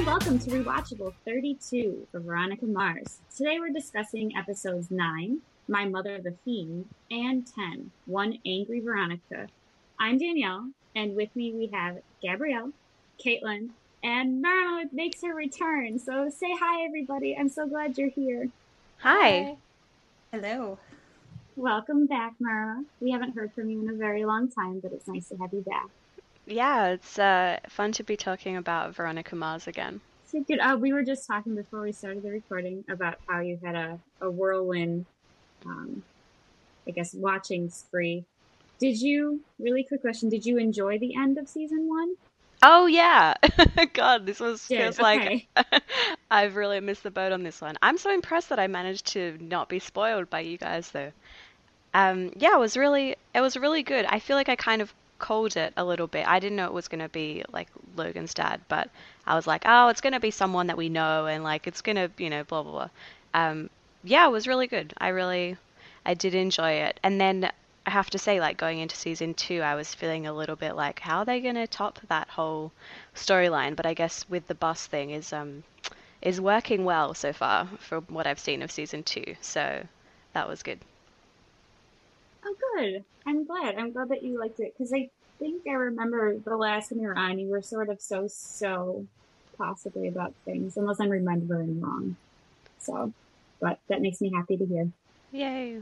welcome to Rewatchable 32 for Veronica Mars. Today we're discussing episodes 9, My Mother the Fiend, and 10, One Angry Veronica. I'm Danielle, and with me we have Gabrielle, Caitlin, and Mara makes her return. So say hi, everybody. I'm so glad you're here. Hi. Hello. Welcome back, Mara. We haven't heard from you in a very long time, but it's nice to have you back. Yeah, it's fun to be talking about Veronica Mars again. So good. We were just talking before we started the recording about how you had a whirlwind, I guess, watching spree. Really quick question, did you enjoy the end of season 1? Oh yeah. God, this feels okay. like I've really missed the boat on this one. I'm so impressed that I managed to not be spoiled by you guys though. Yeah, it was really good. I feel like I kind of called it a little bit. I didn't know it was going to be like Logan's dad, but I was like, oh, it's going to be someone that we know and like it's going to, blah blah blah. Yeah, it was really good. I did enjoy it. And then I have to say, like going into season 2, I was feeling a little bit like, how are they going to top that whole storyline? But I guess with the bus thing is working well so far from what I've seen of season 2. So that was good. Oh, good. I'm glad. I'm glad that you liked it because I think I remember the last time you were on, you were sort of so possibly about things, unless I'm remembering wrong. So, but that makes me happy to hear. Yay.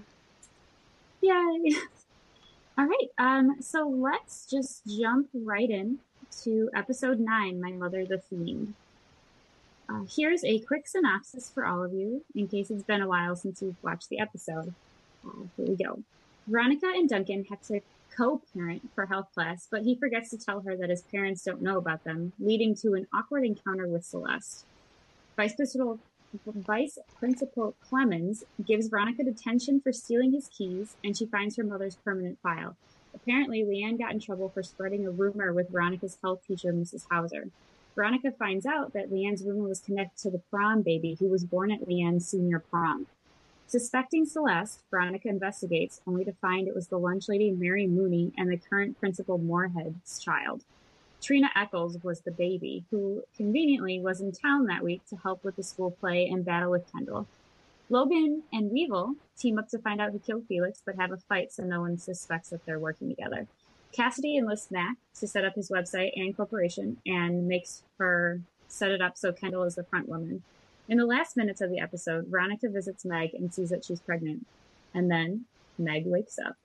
Yay. All right. So let's just jump right in to episode 9, My Mother the Fiend. Here's a quick synopsis for all of you, in case it's been a while since you've watched the episode. Here we go. Veronica and Duncan have to co-parent for health class, but he forgets to tell her that his parents don't know about them, leading to an awkward encounter with Celeste. Vice Principal Clemens gives Veronica detention for stealing his keys, and she finds her mother's permanent file. Apparently, Leanne got in trouble for spreading a rumor with Veronica's health teacher, Mrs. Hauser. Veronica finds out that Leanne's rumor was connected to the prom baby who was born at Leanne's senior prom. Suspecting Celeste, Veronica investigates, only to find it was the lunch lady Mary Mooney and the current principal Moorhead's child. Trina Eccles was the baby, who conveniently was in town that week to help with the school play and battle with Kendall. Logan and Weevil team up to find out who killed Felix, but have a fight so no one suspects that they're working together. Cassidy enlists Mac to set up his website and corporation and makes her set it up so Kendall is the front woman. In the last minutes of the episode, Veronica visits Meg and sees that she's pregnant. And then Meg wakes up.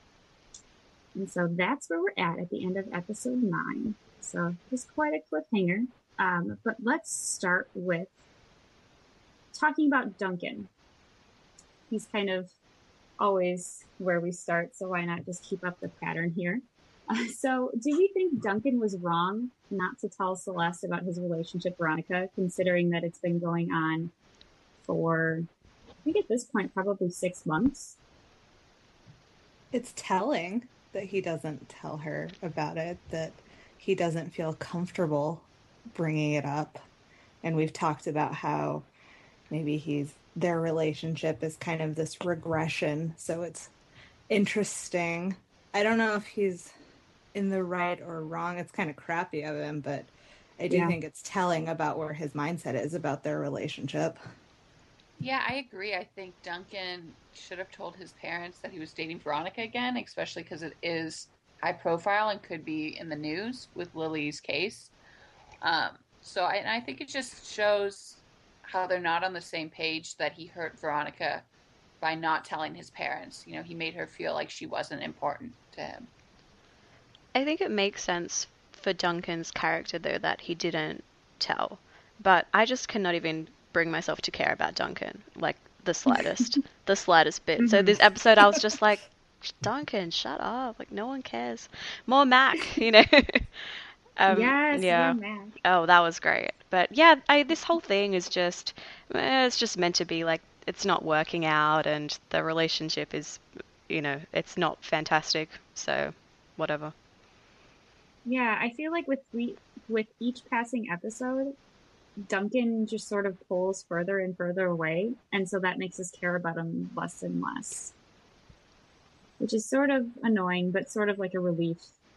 And so that's where we're at the end of episode 9. So it's quite a cliffhanger. But let's start with talking about Duncan. He's kind of always where we start, so why not just keep up the pattern here? So do we think Duncan was wrong not to tell Celeste about his relationship with Veronica, considering that it's been going on for, I think at this point, probably 6 months? It's telling that he doesn't tell her about it, that he doesn't feel comfortable bringing it up. And we've talked about how maybe their relationship is kind of this regression. So it's interesting. I don't know if he's in the right or wrong. It's kind of crappy of him, but I do think it's telling about where his mindset is about their relationship. Yeah, I agree. I think Duncan should have told his parents that he was dating Veronica again, especially because it is high profile and could be in the news with Lily's case. So I think it just shows how they're not on the same page, that he hurt Veronica by not telling his parents. You know, he made her feel like she wasn't important to him. I think it makes sense for Duncan's character, though, that he didn't tell. But I just cannot even bring myself to care about Duncan, like the slightest bit. Mm-hmm. So this episode, I was just like, Duncan, shut up! Like no one cares. More Mac, you know. Yes, Mac. Oh, that was great. But yeah, this whole thing is just, it's just meant to be like it's not working out, and the relationship is, it's not fantastic. So, whatever. Yeah, I feel like with each passing episode, Duncan just sort of pulls further and further away, and so that makes us care about him less and less. Which is sort of annoying, but sort of like a relief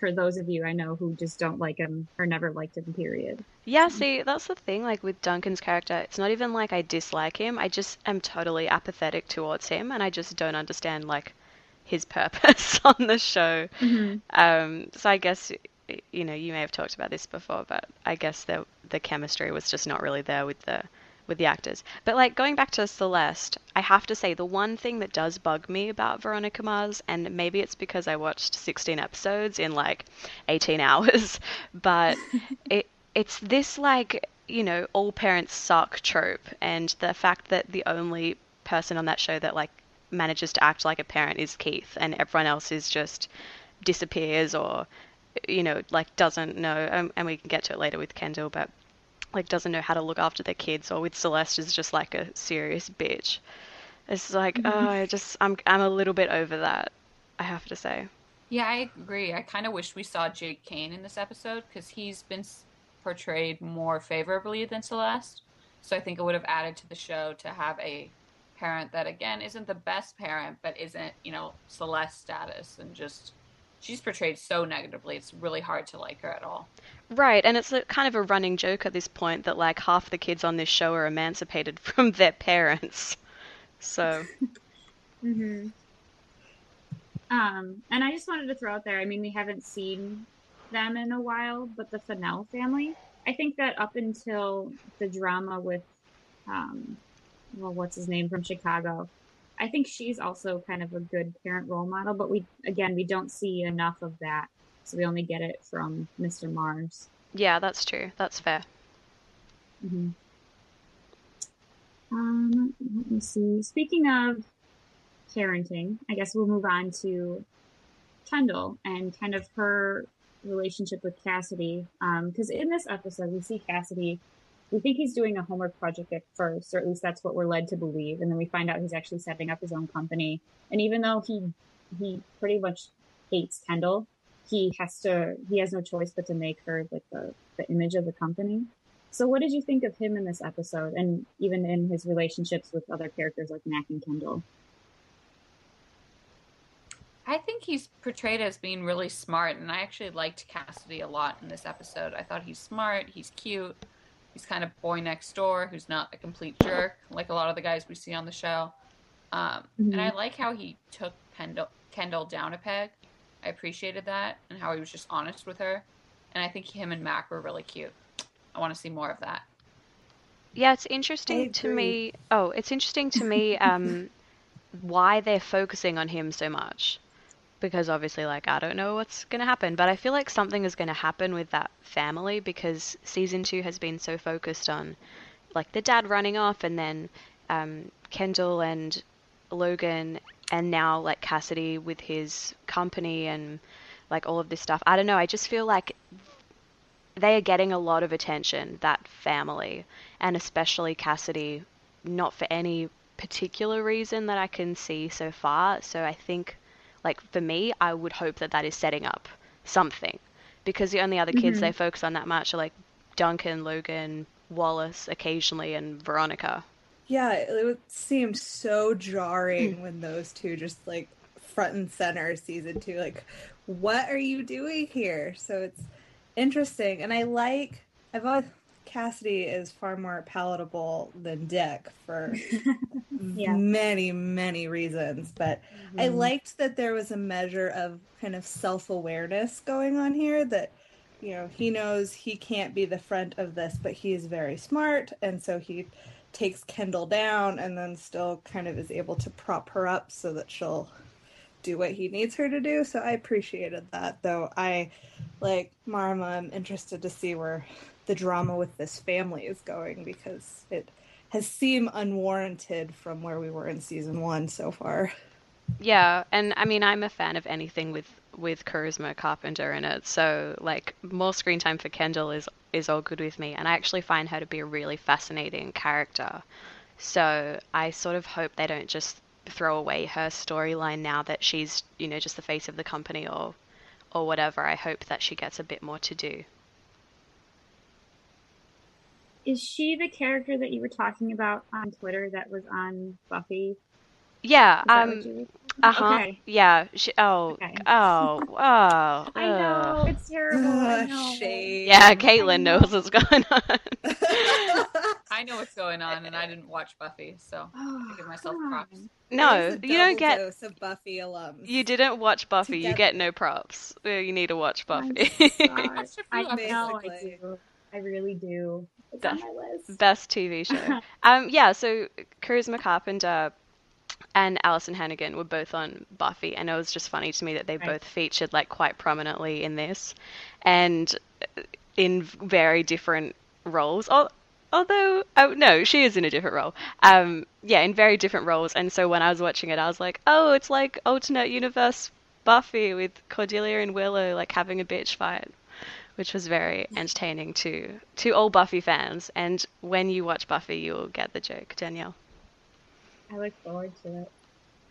for those of you I know who just don't like him or never liked him, period. Yeah, So. see, that's the thing, like with Duncan's character, it's not even like I dislike him, I just am totally apathetic towards him, and I just don't understand, like, his purpose on the show. Hmm. So I guess, you know, you may have talked about this before, but I guess the chemistry was just not really there with the actors. But like going back to Celeste, I have to say the one thing that does bug me about Veronica Mars, and maybe it's because I watched 16 episodes in like 18 hours, but it's this like, you know, all parents suck trope, and the fact that the only person on that show that like manages to act like a parent is Keith, and everyone else is just disappears or, you know, like doesn't know, and we can get to it later with Kendall, but like doesn't know how to look after their kids, or with Celeste is just like a serious bitch. It's like, oh, Hmm. I'm a little bit over that, I have to say. Yeah, I agree. I kind of wish we saw Jake Kane in this episode because he's been portrayed more favorably than Celeste. So I think it would have added to the show to have a parent that, again, isn't the best parent, but isn't, you know, Celeste status, and just she's portrayed so negatively. It's really hard to like her at all. Right, and it's a kind of a running joke at this point that like half the kids on this show are emancipated from their parents. So, Hmm. And I just wanted to throw out there, I mean, we haven't seen them in a while, but the Fennell family, I think that up until the drama with, um, well, what's his name from Chicago, I think she's also kind of a good parent role model, but we don't see enough of that. So we only get it from Mr. Mars. yeah, that's true. That's fair. Hmm. Let me see. Speaking of parenting, I guess we'll move on to Kendall and kind of her relationship with Cassidy. Because in this episode, we see Cassidy, we think he's doing a homework project at first, or at least that's what we're led to believe. And then we find out he's actually setting up his own company. And even though he pretty much hates Kendall, he has no choice but to make her like the image of the company. So what did you think of him in this episode, and even in his relationships with other characters like Mac and Kendall? I think he's portrayed as being really smart, and I actually liked Cassidy a lot in this episode. I thought he's smart, he's cute, he's kind of boy next door who's not a complete jerk like a lot of the guys we see on the show. And Mm-hmm. I like how he took Kendall down a peg. I appreciated that, and how he was just honest with her. And I think him and Mac were really cute. I want to see more of that. Yeah, it's I interesting to agree. me. Oh, it's interesting to me why they're focusing on him so much. Because obviously, like, I don't know what's going to happen, but I feel like something is going to happen with that family because season two has been so focused on, like, the dad running off, and then Kendall and Logan, and now, like, Cassidy with his company and, like, all of this stuff. I don't know, I just feel like they are getting a lot of attention, that family, and especially Cassidy, not for any particular reason that I can see so far. So I think, like, for me, I would hope that that is setting up something. Because the only other kids Mm-hmm. they focus on that much are like Duncan, Logan, Wallace occasionally, and Veronica. Yeah, it would seem so jarring when those two just like front and center season two. Like, what are you doing here? So it's interesting, and I've always Cassidy is far more palatable than Dick for Yeah. many reasons, but I Mm-hmm. liked that there was a measure of kind of self-awareness going on here, that he knows he can't be the front of this, but he's very smart, and so he takes Kendall down and then still kind of is able to prop her up so that she'll do what he needs her to do. So I appreciated that, though. I like Marma, I'm interested to see where the drama with this family is going, because it has seemed unwarranted from where we were in season one so far. Yeah, and I mean, I'm a fan of anything with Charisma Carpenter in it. So like more screen time for Kendall is all good with me, and I actually find her to be a really fascinating character. So I sort of hope they don't just throw away her storyline now that she's, you know, just the face of the company or whatever. I hope that she gets a bit more to do. Is she the character that you were talking about on Twitter that was on Buffy? Yeah, Is that what you were? Uh-huh. Okay. Yeah. Okay. Oh. I know, it's terrible. I know. Shade. Yeah, I Caitlin know. knows what's going on. I know what's going on, and I didn't watch Buffy, so I give myself Come props. on. There's No, a you don't double get. dose of Buffy alums You didn't watch Buffy. You get no together. props. You need to watch I'm Buffy. I sorry. watched a I few know I Basically. do. I really do. It's on Best, my list. best TV show. Yeah. So Charisma Carpenter and Alison Hannigan were both on Buffy, and it was just funny to me that they Right. both featured like quite prominently in this, and in very different roles. Although, oh no, she is in a different role. Yeah, in very different roles. And so when I was watching it, I was like, oh, it's like alternate universe Buffy with Cordelia and Willow like having a bitch fight, which was very entertaining to all Buffy fans. And when you watch Buffy, you will get the joke, Danielle. I look forward to it.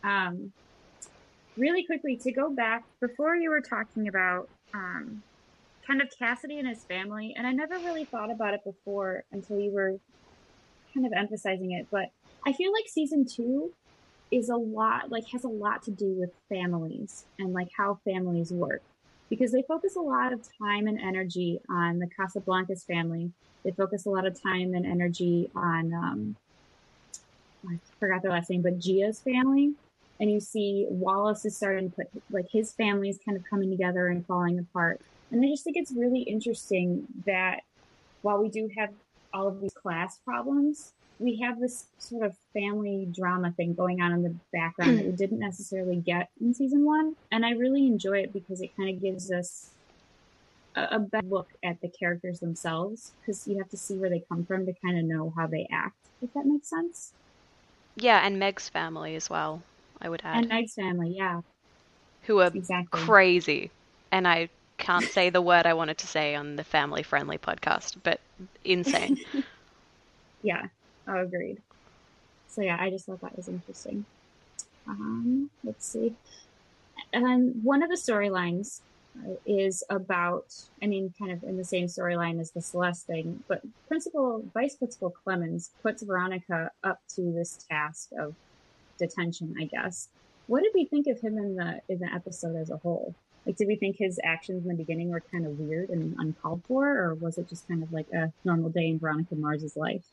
Really quickly, to go back, before you were talking about kind of Cassidy and his family, and I never really thought about it before until you were kind of emphasizing it, but I feel like season 2 is a lot, like, has a lot to do with families and like how families work, because they focus a lot of time and energy on the Casablancas family. They focus a lot of time and energy on I forgot their last name, but Gia's family. And you see Wallace is starting to put like his family's kind of coming together and falling apart. And I just think it's really interesting that while we do have all of these class problems, we have this sort of family drama thing going on in the background that we didn't necessarily get in season 1. And I really enjoy it because it kind of gives us a better look at the characters themselves, because you have to see where they come from to kind of know how they act, if that makes sense. Yeah, and Meg's family as well, I would add. And Meg's family, yeah, Who are exactly. crazy. And I can't say the word I wanted to say on the family friendly podcast, but insane. Yeah, agreed. So yeah, I just thought that was interesting. Let's see. And one of the storylines is about, I mean, kind of in the same storyline as the Celeste thing, but Vice Principal Clemens puts Veronica up to this task of detention, I guess. What did we think of him in the episode as a whole? Like, did we think his actions in the beginning were kind of weird and uncalled for, or was it just kind of like a normal day in Veronica Mars's life?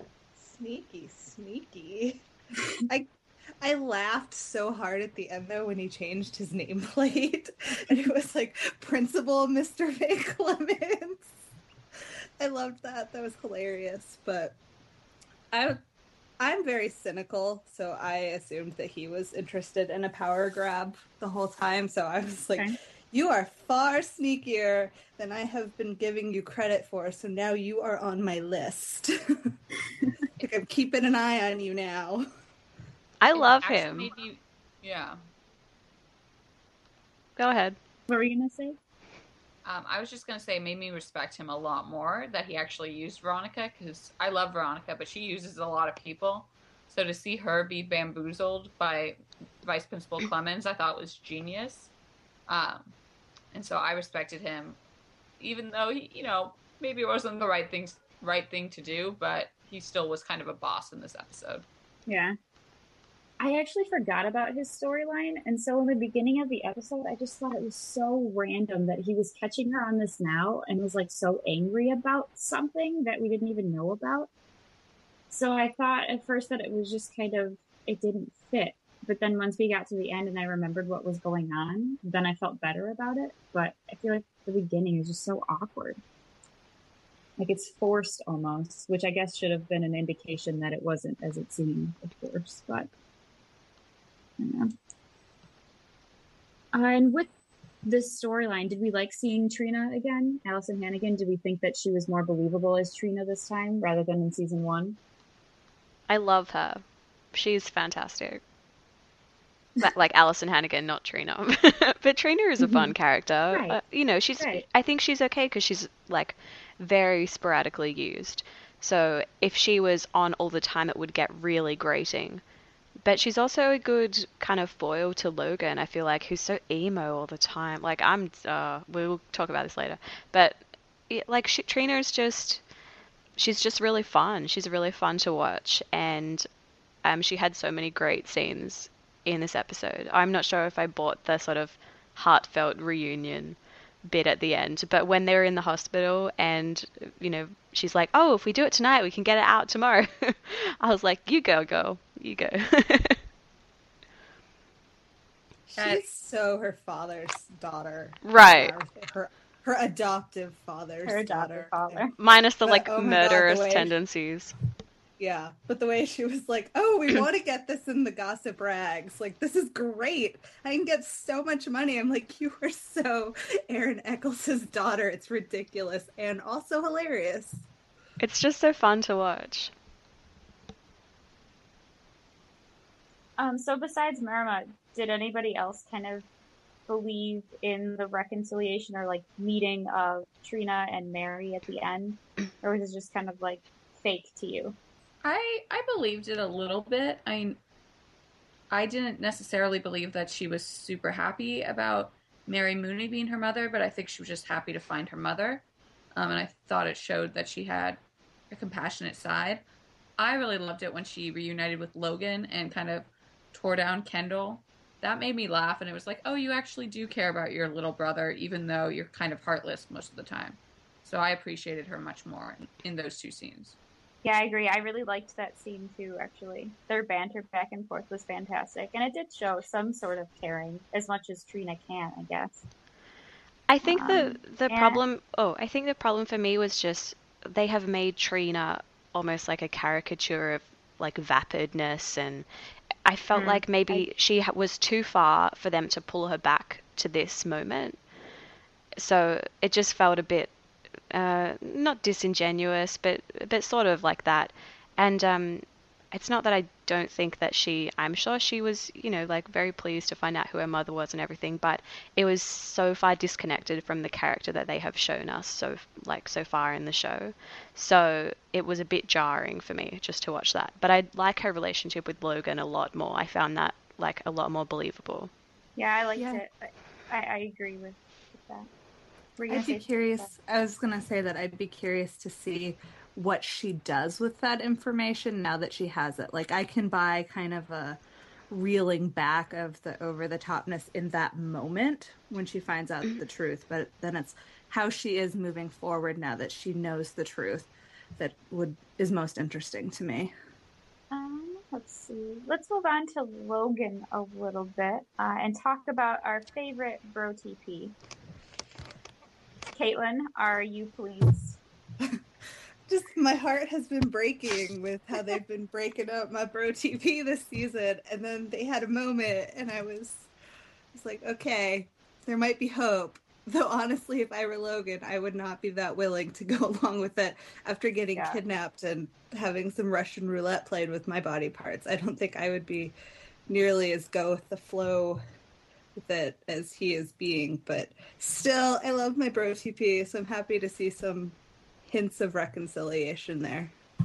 Sneaky. I laughed so hard at the end though when he changed his nameplate and it was like Principal Mr. Van Clemens. I loved that. That was hilarious. But I'm very cynical, so I assumed that he was interested in a power grab the whole time. So I was like, okay. You are far sneakier than I have been giving you credit for, so now you are on my list. Like, I'm keeping an eye on you now. I love him. Yeah. Go ahead. What were you going to say? I was just going to say it made me respect him a lot more that he actually used Veronica, because I love Veronica, but she uses a lot of people. So to see her be bamboozled by Vice Principal Clemens, I thought was genius. And so I respected him, even though he, maybe it wasn't the right thing to do, but he still was kind of a boss in this episode. Yeah. I actually forgot about his storyline, and so in the beginning of the episode, I just thought it was so random that he was catching her on this now and was like so angry about something that we didn't even know about. So I thought at first that it was just kind of, it didn't fit. But then once we got to the end and I remembered what was going on, then I felt better about it. But I feel like the beginning is just so awkward. Like it's forced almost, which I guess should have been an indication that it wasn't as it seemed, of course, but I don't know. And with this storyline, did we like seeing Trina again? Alison Hannigan, did we think that she was more believable as Trina this time rather than in season 1? I love her. She's fantastic. Like Alison Hannigan, not Trina. But Trina is a fun character. Right. She's. Right. I think she's okay because she's like very sporadically used. So if she was on all the time, it would get really grating. But she's also a good kind of foil to Logan, I feel like, who's so emo all the time. Like, we'll talk about this later. But, Trina is she's just really fun. She's really fun to watch. And she had so many great scenes in this episode. I'm not sure if I bought the sort of heartfelt reunion bit at the end, but when they're in the hospital and, she's like, oh, if we do it tonight, we can get it out tomorrow. I was like, you go, girl, you go. She's so her father's daughter. Right. Her adoptive father's daughter. Minus the, oh murderous God, tendencies. Yeah, but the way she was like, oh, we want to get this in the gossip rags. Like, this is great. I can get so much money. I'm like, you are so Aaron Eccles' daughter. It's ridiculous and also hilarious. It's just so fun to watch. So besides Merima, did anybody else kind of believe in the reconciliation or meeting of Trina and Mary at the end? Or was it just kind of fake to you? I believed it a little bit. I didn't necessarily believe that she was super happy about Mary Mooney being her mother, but I think she was just happy to find her mother. And I thought it showed that she had a compassionate side. I really loved it when she reunited with Logan and kind of tore down Kendall. That made me laugh, and it was like, oh, you actually do care about your little brother, even though you're kind of heartless most of the time. So I appreciated her much more in those two scenes. Yeah, I agree. I really liked that scene too, actually. Their banter back and forth was fantastic. And it did show some sort of caring, as much as Trina can, I guess. I think the problem for me was just they have made Trina almost like a caricature of vapidness, and I felt like maybe she was too far for them to pull her back to this moment. So it just felt a bit not disingenuous, but sort of like that. And it's not that I don't think that I'm sure she was, very pleased to find out who her mother was and everything, but it was so far disconnected from the character that they have shown us so far in the show. So it was a bit jarring for me just to watch that. But I like her relationship with Logan a lot more. I found that a lot more believable. Yeah, I liked it. I agree with that. I'd be curious. I was going to say that I'd be curious to see what she does with that information now that she has it. I can buy kind of a reeling back of the over-the-topness in that moment when she finds out the truth, but then it's how she is moving forward now that she knows the truth that is most interesting to me. Let's see. Let's move on to Logan a little bit and talk about our favorite bro TP. Caitlin, are you pleased? Just my heart has been breaking with how they've been breaking up my bro TP this season, and then they had a moment, and I was like, okay, there might be hope. Though honestly, if I were Logan, I would not be that willing to go along with it after getting kidnapped and having some Russian roulette played with my body parts. I don't think I would be nearly as go with the flow with it as he is being, but still, I love my bro TP, so I'm happy to see some hints of reconciliation there.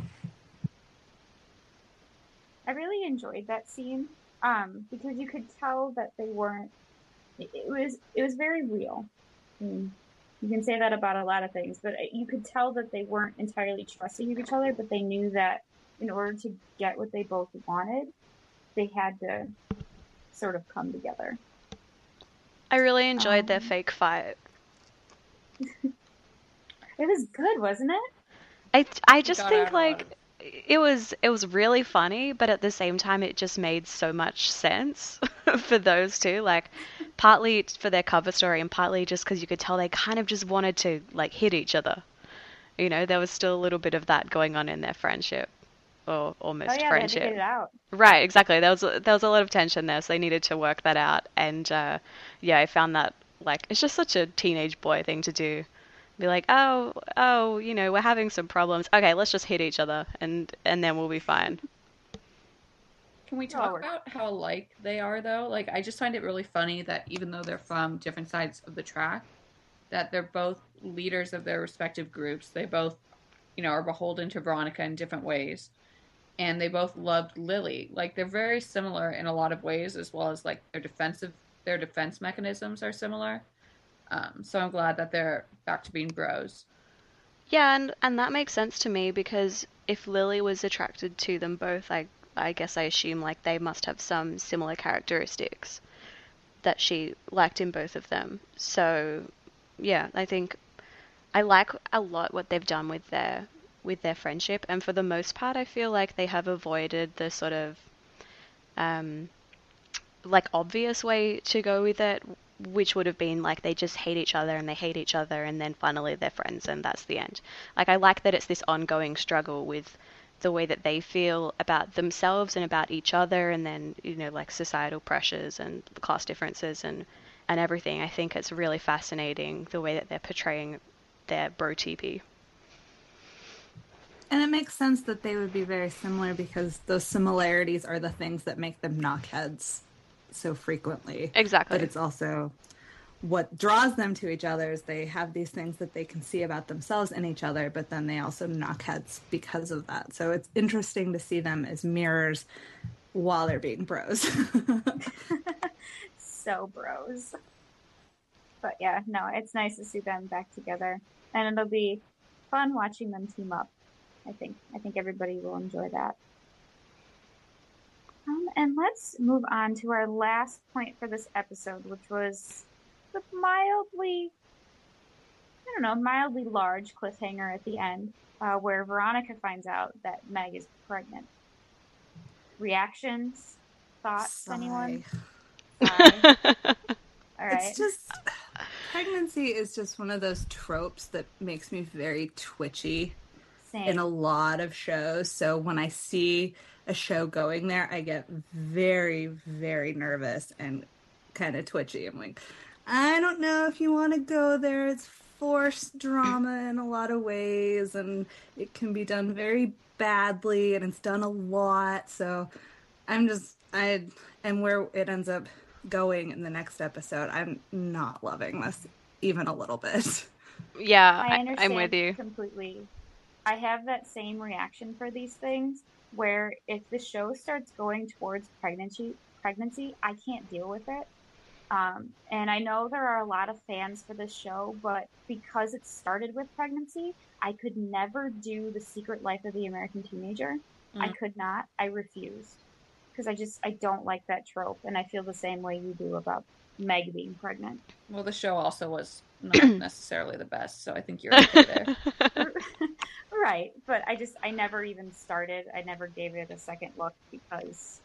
I really enjoyed that scene because you could tell that they weren't. It was very real. You can say that about a lot of things, but you could tell that they weren't entirely trusting of each other, but they knew that in order to get what they both wanted, they had to sort of come together. I really enjoyed their fake fight. It was good, wasn't it? I just think it was really funny, but at the same time it just made so much sense for those two. Partly for their cover story and partly just because you could tell they kind of just wanted to hit each other. There was still a little bit of that going on in their friendship. Or almost friendship. They had to get it out. Right, exactly. There was a lot of tension there, so they needed to work that out. And I found that it's just such a teenage boy thing to do. Be like, oh, we're having some problems. Okay, let's just hit each other, and then we'll be fine. Can we talk about how alike they are, though? I just find it really funny that even though they're from different sides of the track, that they're both leaders of their respective groups. They both, are beholden to Veronica in different ways. And they both loved Lily. They're very similar in a lot of ways, as well as their defense mechanisms are similar. So I'm glad that they're back to being bros. Yeah, and that makes sense to me because if Lily was attracted to them both, I guess I assume like they must have some similar characteristics that she liked in both of them. So yeah, I think I like a lot what they've done with their friendship, and for the most part I feel like they have avoided the sort of like obvious way to go with it, which would have been like they just hate each other and they hate each other and then finally they're friends and that's the end. Like I like that it's this ongoing struggle with the way that they feel about themselves and about each other, and then, you know, like societal pressures and class differences and everything. I think it's really fascinating the way that they're portraying their bro TP. And it makes sense that they would be very similar because those similarities are the things that make them knock heads so frequently. Exactly. But it's also what draws them to each other is they have these things that they can see about themselves in each other, but then they also knock heads because of that. So it's interesting to see them as mirrors while they're being bros. So bros. But yeah, no, it's nice to see them back together. And it'll be fun watching them team up. I think everybody will enjoy that. And let's move on to our last point for this episode, which was the mildly large cliffhanger at the end, where Veronica finds out that Meg is pregnant. Reactions? Thoughts, anyone? All right. It's just, pregnancy is just one of those tropes that makes me very twitchy. Same. In a lot of shows. So when I see a show going there, I get very, very nervous and kind of twitchy. I'm like, I don't know if you want to go there. It's forced drama in a lot of ways, and it can be done very badly, and it's done a lot. So and where it ends up going in the next episode, I'm not loving this even a little bit. Yeah, I understand I'm with you completely. I have that same reaction for these things, where if the show starts going towards pregnancy, I can't deal with it. And I know there are a lot of fans for this show, but because it started with pregnancy, I could never do The Secret Life of the American Teenager. I could not. I refused. Because I don't like that trope, and I feel the same way you do about Meg being pregnant. Well, the show also was not necessarily the best, so I think you're okay there. Right, but I never even started. I never gave it a second look because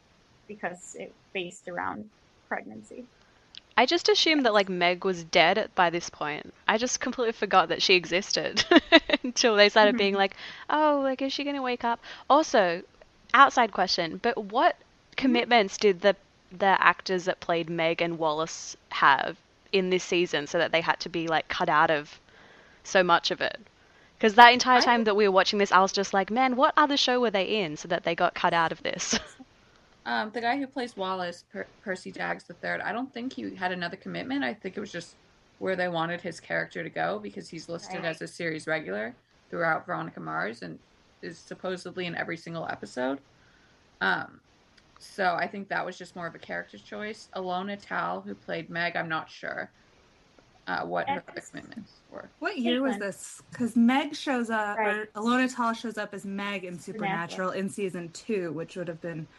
it based around pregnancy. I just assumed that like Meg was dead by this point. I just completely forgot that she existed until they started being like, oh, like is she gonna wake up? Also, outside question, but what commitments did the actors that played Meg and Wallace have in this season so that they had to be like cut out of so much of it? Because that entire time that we were watching this, I was just like, man, what other show were they in so that they got cut out of this? The guy who plays Wallace, Percy Daggs III, I don't think he had another commitment. I think it was just where they wanted his character to go because he's listed as a series regular throughout Veronica Mars and is supposedly in every single episode. So I think that was just more of a character choice. Alona Tal, who played Meg, I'm not sure what her other commitments were. What year was this? Because Meg shows up, or Alona Tal shows up as Meg in Supernatural in season 2, which would have been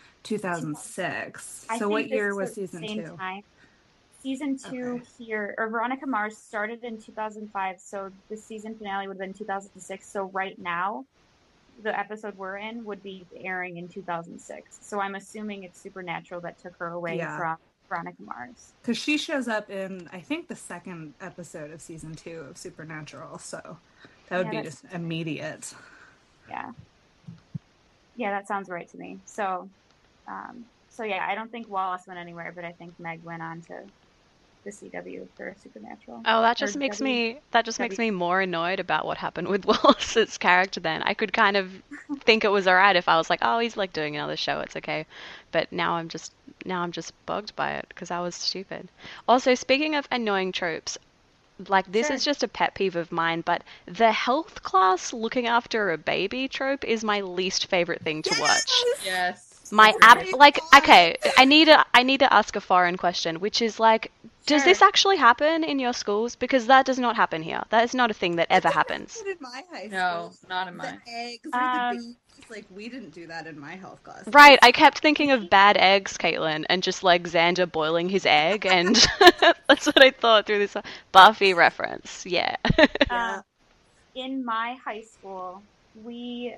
2006. So what year was season 2? Season 2 here, or Veronica Mars started in 2005, so the season finale would have been 2006. So right now, the episode we're in would be airing in 2006. So I'm assuming it's Supernatural that took her away from Veronica Mars. Because she shows up in, I think, the second episode of season 2 of Supernatural. So that would be just immediate. Yeah. Yeah, that sounds right to me. So yeah, I don't think Wallace went anywhere, but I think Meg went on to the CW for Supernatural. Oh, that just makes me more annoyed about what happened with Wallace's character then. I could kind of think it was alright if I was like, oh, he's like doing another show, it's okay. But now I'm just bugged by it because I was stupid. Also, speaking of annoying tropes, like this is just a pet peeve of mine, but the health class looking after a baby trope is my least favorite thing to watch. Yes. My app, like, okay, I need to ask a foreign question, which is like, Does this actually happen in your schools? Because that does not happen here. That is not a thing that ever It didn't happens. happen in my high school. No, not in The mine. eggs or the babies, like we didn't do that in my health classes. Right, I kept thinking of Bad Eggs, Caitlin, and just like Xander boiling his egg, and that's what I thought through this Buffy reference. Yeah. In my high school, we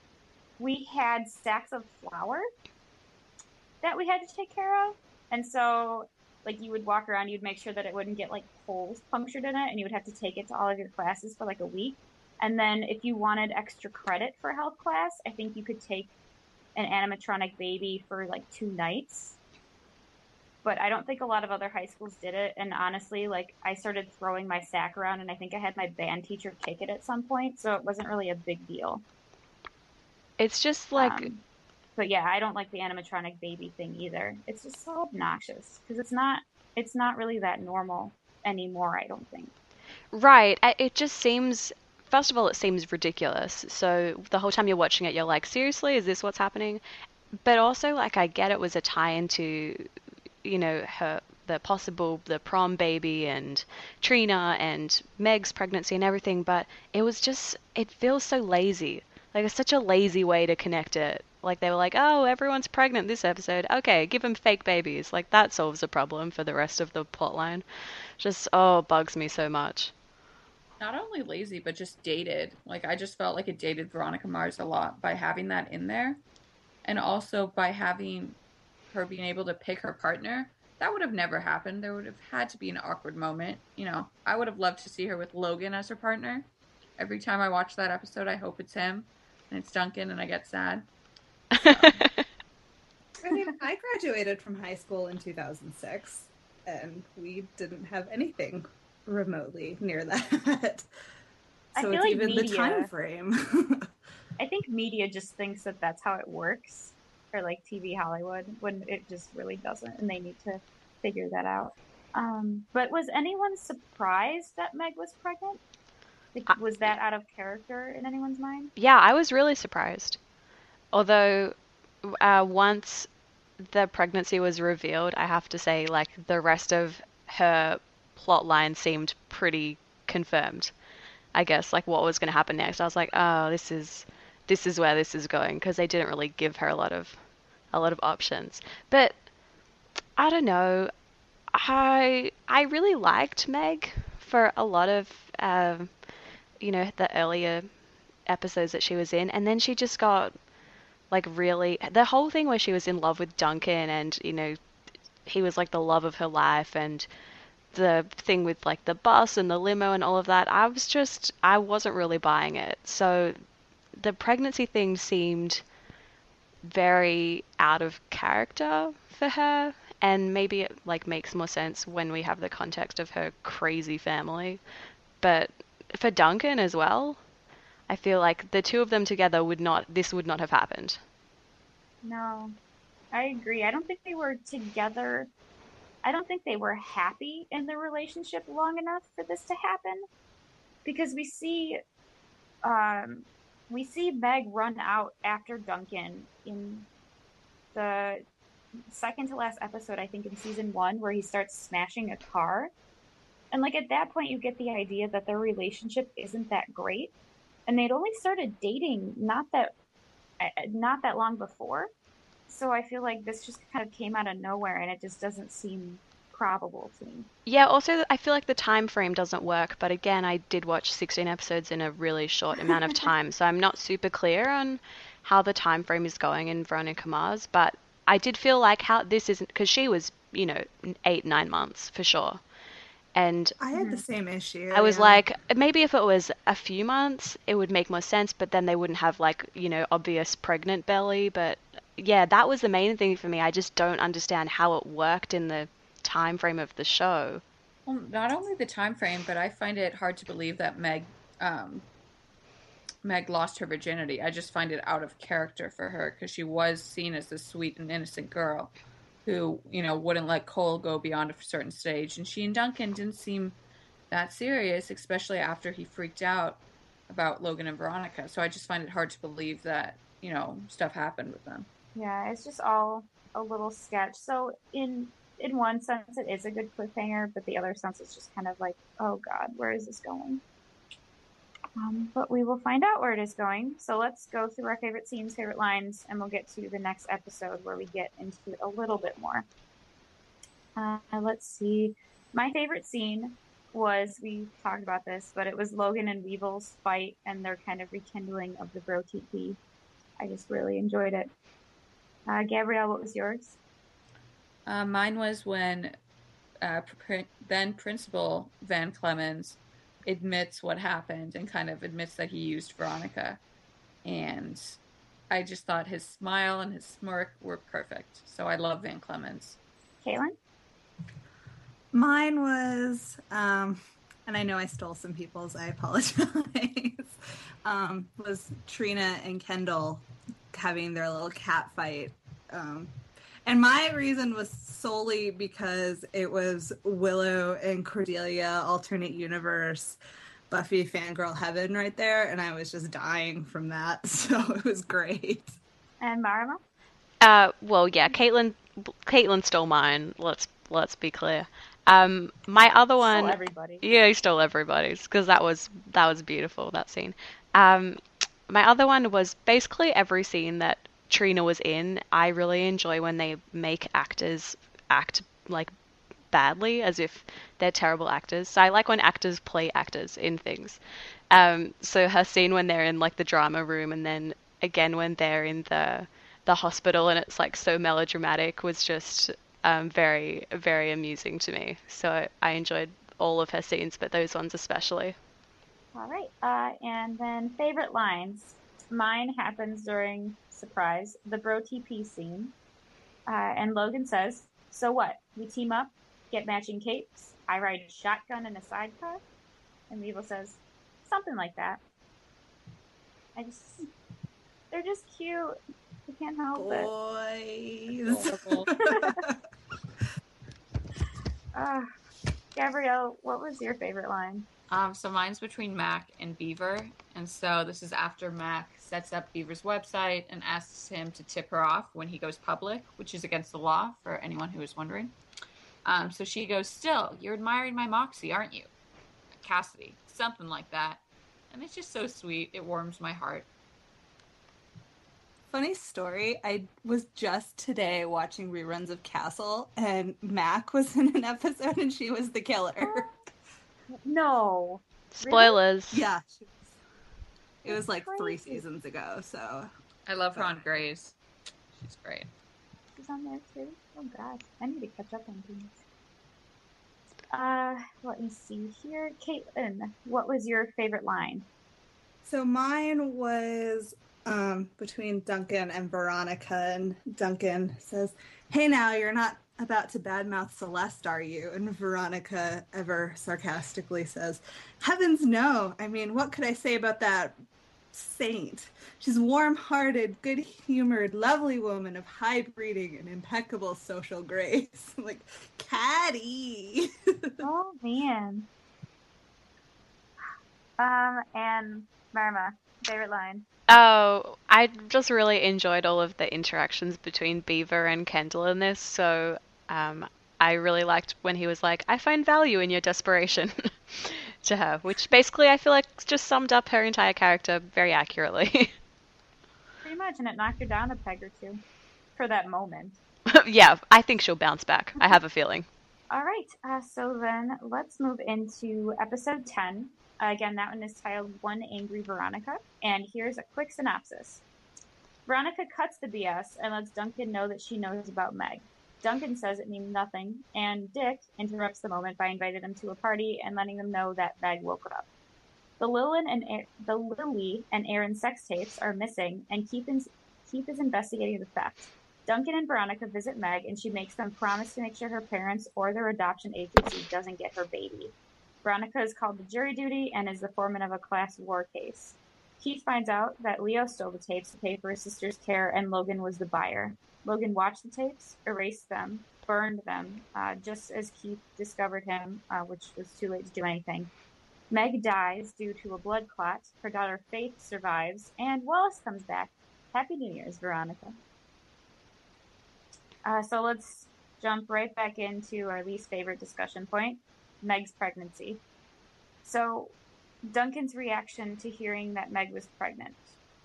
had stacks of flour that we had to take care of, and so like you would walk around, you'd make sure that it wouldn't get like holes punctured in it, and you would have to take it to all of your classes for like a week. And then if you wanted extra credit for health class, I think you could take an animatronic baby for like 2 nights. But I don't think a lot of other high schools did it. And honestly, like I started throwing my sack around, and I think I had my band teacher kick it at some point, so it wasn't really a big deal. It's just like... but yeah, I don't like the animatronic baby thing either. It's just so obnoxious because it's not really that normal anymore, I don't think. Right. It just seems... First of all, it seems ridiculous. So the whole time you're watching it, you're like, seriously, is this what's happening? But also, like, I get it was a tie-in to, you know, the prom baby and Trina and Meg's pregnancy and everything, but it feels so lazy. Like, it's such a lazy way to connect it. Like, they were like, oh, everyone's pregnant this episode. Okay, give them fake babies. Like, that solves a problem for the rest of the plotline. Just, bugs me so much. Not only lazy, but just dated. Like, I just felt like it dated Veronica Mars a lot by having that in there. And also by having her being able to pick her partner. That would have never happened. There would have had to be an awkward moment. You know, I would have loved to see her with Logan as her partner. Every time I watch that episode, I hope it's him. And it's Duncan, and I get sad. So. I mean, I graduated from high school in 2006, and we didn't have anything remotely near that. So it's like even media, the time frame. I think media just thinks that that's how it works, or like TV Hollywood, when it just really doesn't, and they need to figure that out. But was anyone surprised that Meg was pregnant? Like, was that out of character in anyone's mind? Yeah, I was really surprised. Although, once the pregnancy was revealed, I have to say, like, the rest of her plot line seemed pretty confirmed. I guess, like, what was going to happen next. I was like, oh, this is where this is going, because they didn't really give her a lot of options. But I don't know. I really liked Meg for a lot of the earlier episodes that she was in, and then she just got like really the whole thing where she was in love with Duncan, and he was like the love of her life, and the thing with like the bus and the limo and all of that, I wasn't really buying it. So the pregnancy thing seemed very out of character for her, and maybe it like makes more sense when we have the context of her crazy family. But for Duncan as well, I feel like the two of them together would not have happened. No, I agree. I don't think they were together. I don't think they were happy in the relationship long enough for this to happen, because we see Meg run out after Duncan in the second to last episode, I think in season 1, where he starts smashing a car. And like at that point, you get the idea that their relationship isn't that great, and they'd only started dating not that long before. So I feel like this just kind of came out of nowhere, and it just doesn't seem probable to me. Yeah, also I feel like the time frame doesn't work, but again, I did watch 16 episodes in a really short amount of time, so I'm not super clear on how the time frame is going in Veronica Mars, but I did feel like how this isn't, because she was, 8-9 months for sure. And I had the same issue. I was like, maybe if it was a few months, it would make more sense, but then they wouldn't have like, obvious pregnant belly. But yeah, that was the main thing for me. I just don't understand how it worked in the time frame of the show. Well, not only the time frame, but I find it hard to believe that Meg lost her virginity. I just find it out of character for her, because she was seen as this sweet and innocent girl who, wouldn't let Cole go beyond a certain stage. And she and Duncan didn't seem that serious, especially after he freaked out about Logan and Veronica. So I just find it hard to believe that, stuff happened with them. Yeah, it's just all a little sketch. So in in one sense, it is a good cliffhanger, but the other sense, it's just kind of like, oh God, where is this going? But we will find out where it is going. So let's go through our favorite scenes, favorite lines, and we'll get to the next episode where we get into it a little bit more. Let's see. My favorite scene was, we talked about this, but it was Logan and Weevil's fight and their kind of rekindling of the bro TP. I just really enjoyed it. Gabrielle, what was yours? Mine was when then Principal Van Clemens admits what happened and kind of admits that he used Veronica. And I just thought his smile and his smirk were perfect. So I love Van Clemens. Caitlin? Mine was, and I know I stole some people's, I apologize, was Trina and Kendall having their little cat fight. And my reason was solely because it was Willow and Cordelia, alternate universe, Buffy fangirl heaven right there, and I was just dying from that, so it was great. And Marima? Well, yeah, Caitlin stole mine. Let's be clear. My other one, Stole everybody. yeah, he stole everybody's because that was beautiful, that scene. My other one was basically every scene that Trina was in. I really enjoy when they make actors act like badly, as if they're terrible actors. So I like when actors play actors in things. So her scene when they're in like the drama room, and then again when they're in the hospital and it's like so melodramatic, was just very, very amusing to me. So I enjoyed all of her scenes, but those ones especially. All right. And then favorite lines. Mine happens during, surprise, the bro TP scene. And Logan says, "So what? We team up, get matching capes. I ride shotgun in a sidecar." And Weevil says, "Something like that." They're just cute. You can't help it. Gabrielle, what was your favorite line? So mine's between Mac and Beaver. And so this is after Mac sets up Beaver's website and asks him to tip her off when he goes public, which is against the law for anyone who is wondering. So she goes, "Still, you're admiring my moxie, aren't you? Cassidy," something like that. And it's just so sweet. It warms my heart. Funny story, I was just today watching reruns of Castle, and Mac was in an episode and she was the killer. No. Spoilers. Really? Yeah. It was like 3 seasons ago, so. I love her on Grey's. She's great. She's on there too? Oh gosh, I need to catch up on things. Let me see here. Caitlin, what was your favorite line? So mine was between Duncan and Veronica, and Duncan says, "Hey now, you're not about to badmouth Celeste, are you?" And Veronica ever sarcastically says, "Heavens no. I mean, what could I say about that saint? She's warm-hearted, good-humored, lovely woman of high breeding and impeccable social grace." Like, catty. Oh, man. And Marima, favorite line? Oh, I just really enjoyed all of the interactions between Beaver and Kendall in this. So I really liked when he was like, "I find value in your desperation," to her, which basically I feel like just summed up her entire character very accurately. Pretty much, and it knocked her down a peg or two for that moment. Yeah, I think she'll bounce back. I have a feeling. All right, so then let's move into episode 10. Again, that one is titled One Angry Veronica, and here's a quick synopsis. Veronica cuts the BS and lets Duncan know that she knows about Meg. Duncan says it means nothing, and Dick interrupts the moment by inviting them to a party and letting them know that Meg woke up. The Lily and Aaron sex tapes are missing, and Keith is investigating the theft. Duncan and Veronica visit Meg, and she makes them promise to make sure her parents or their adoption agency doesn't get her baby. Veronica is called to jury duty and is the foreman of a class war case. Keith finds out that Leo stole the tapes to pay for his sister's care, and Logan was the buyer. Logan watched the tapes, erased them, burned them, just as Keith discovered him, which was too late to do anything. Meg dies due to a blood clot. Her daughter Faith survives, and Wallace comes back. Happy New Year's, Veronica. So let's jump right back into our least favorite discussion point, Meg's pregnancy. So, Duncan's reaction to hearing that Meg was pregnant.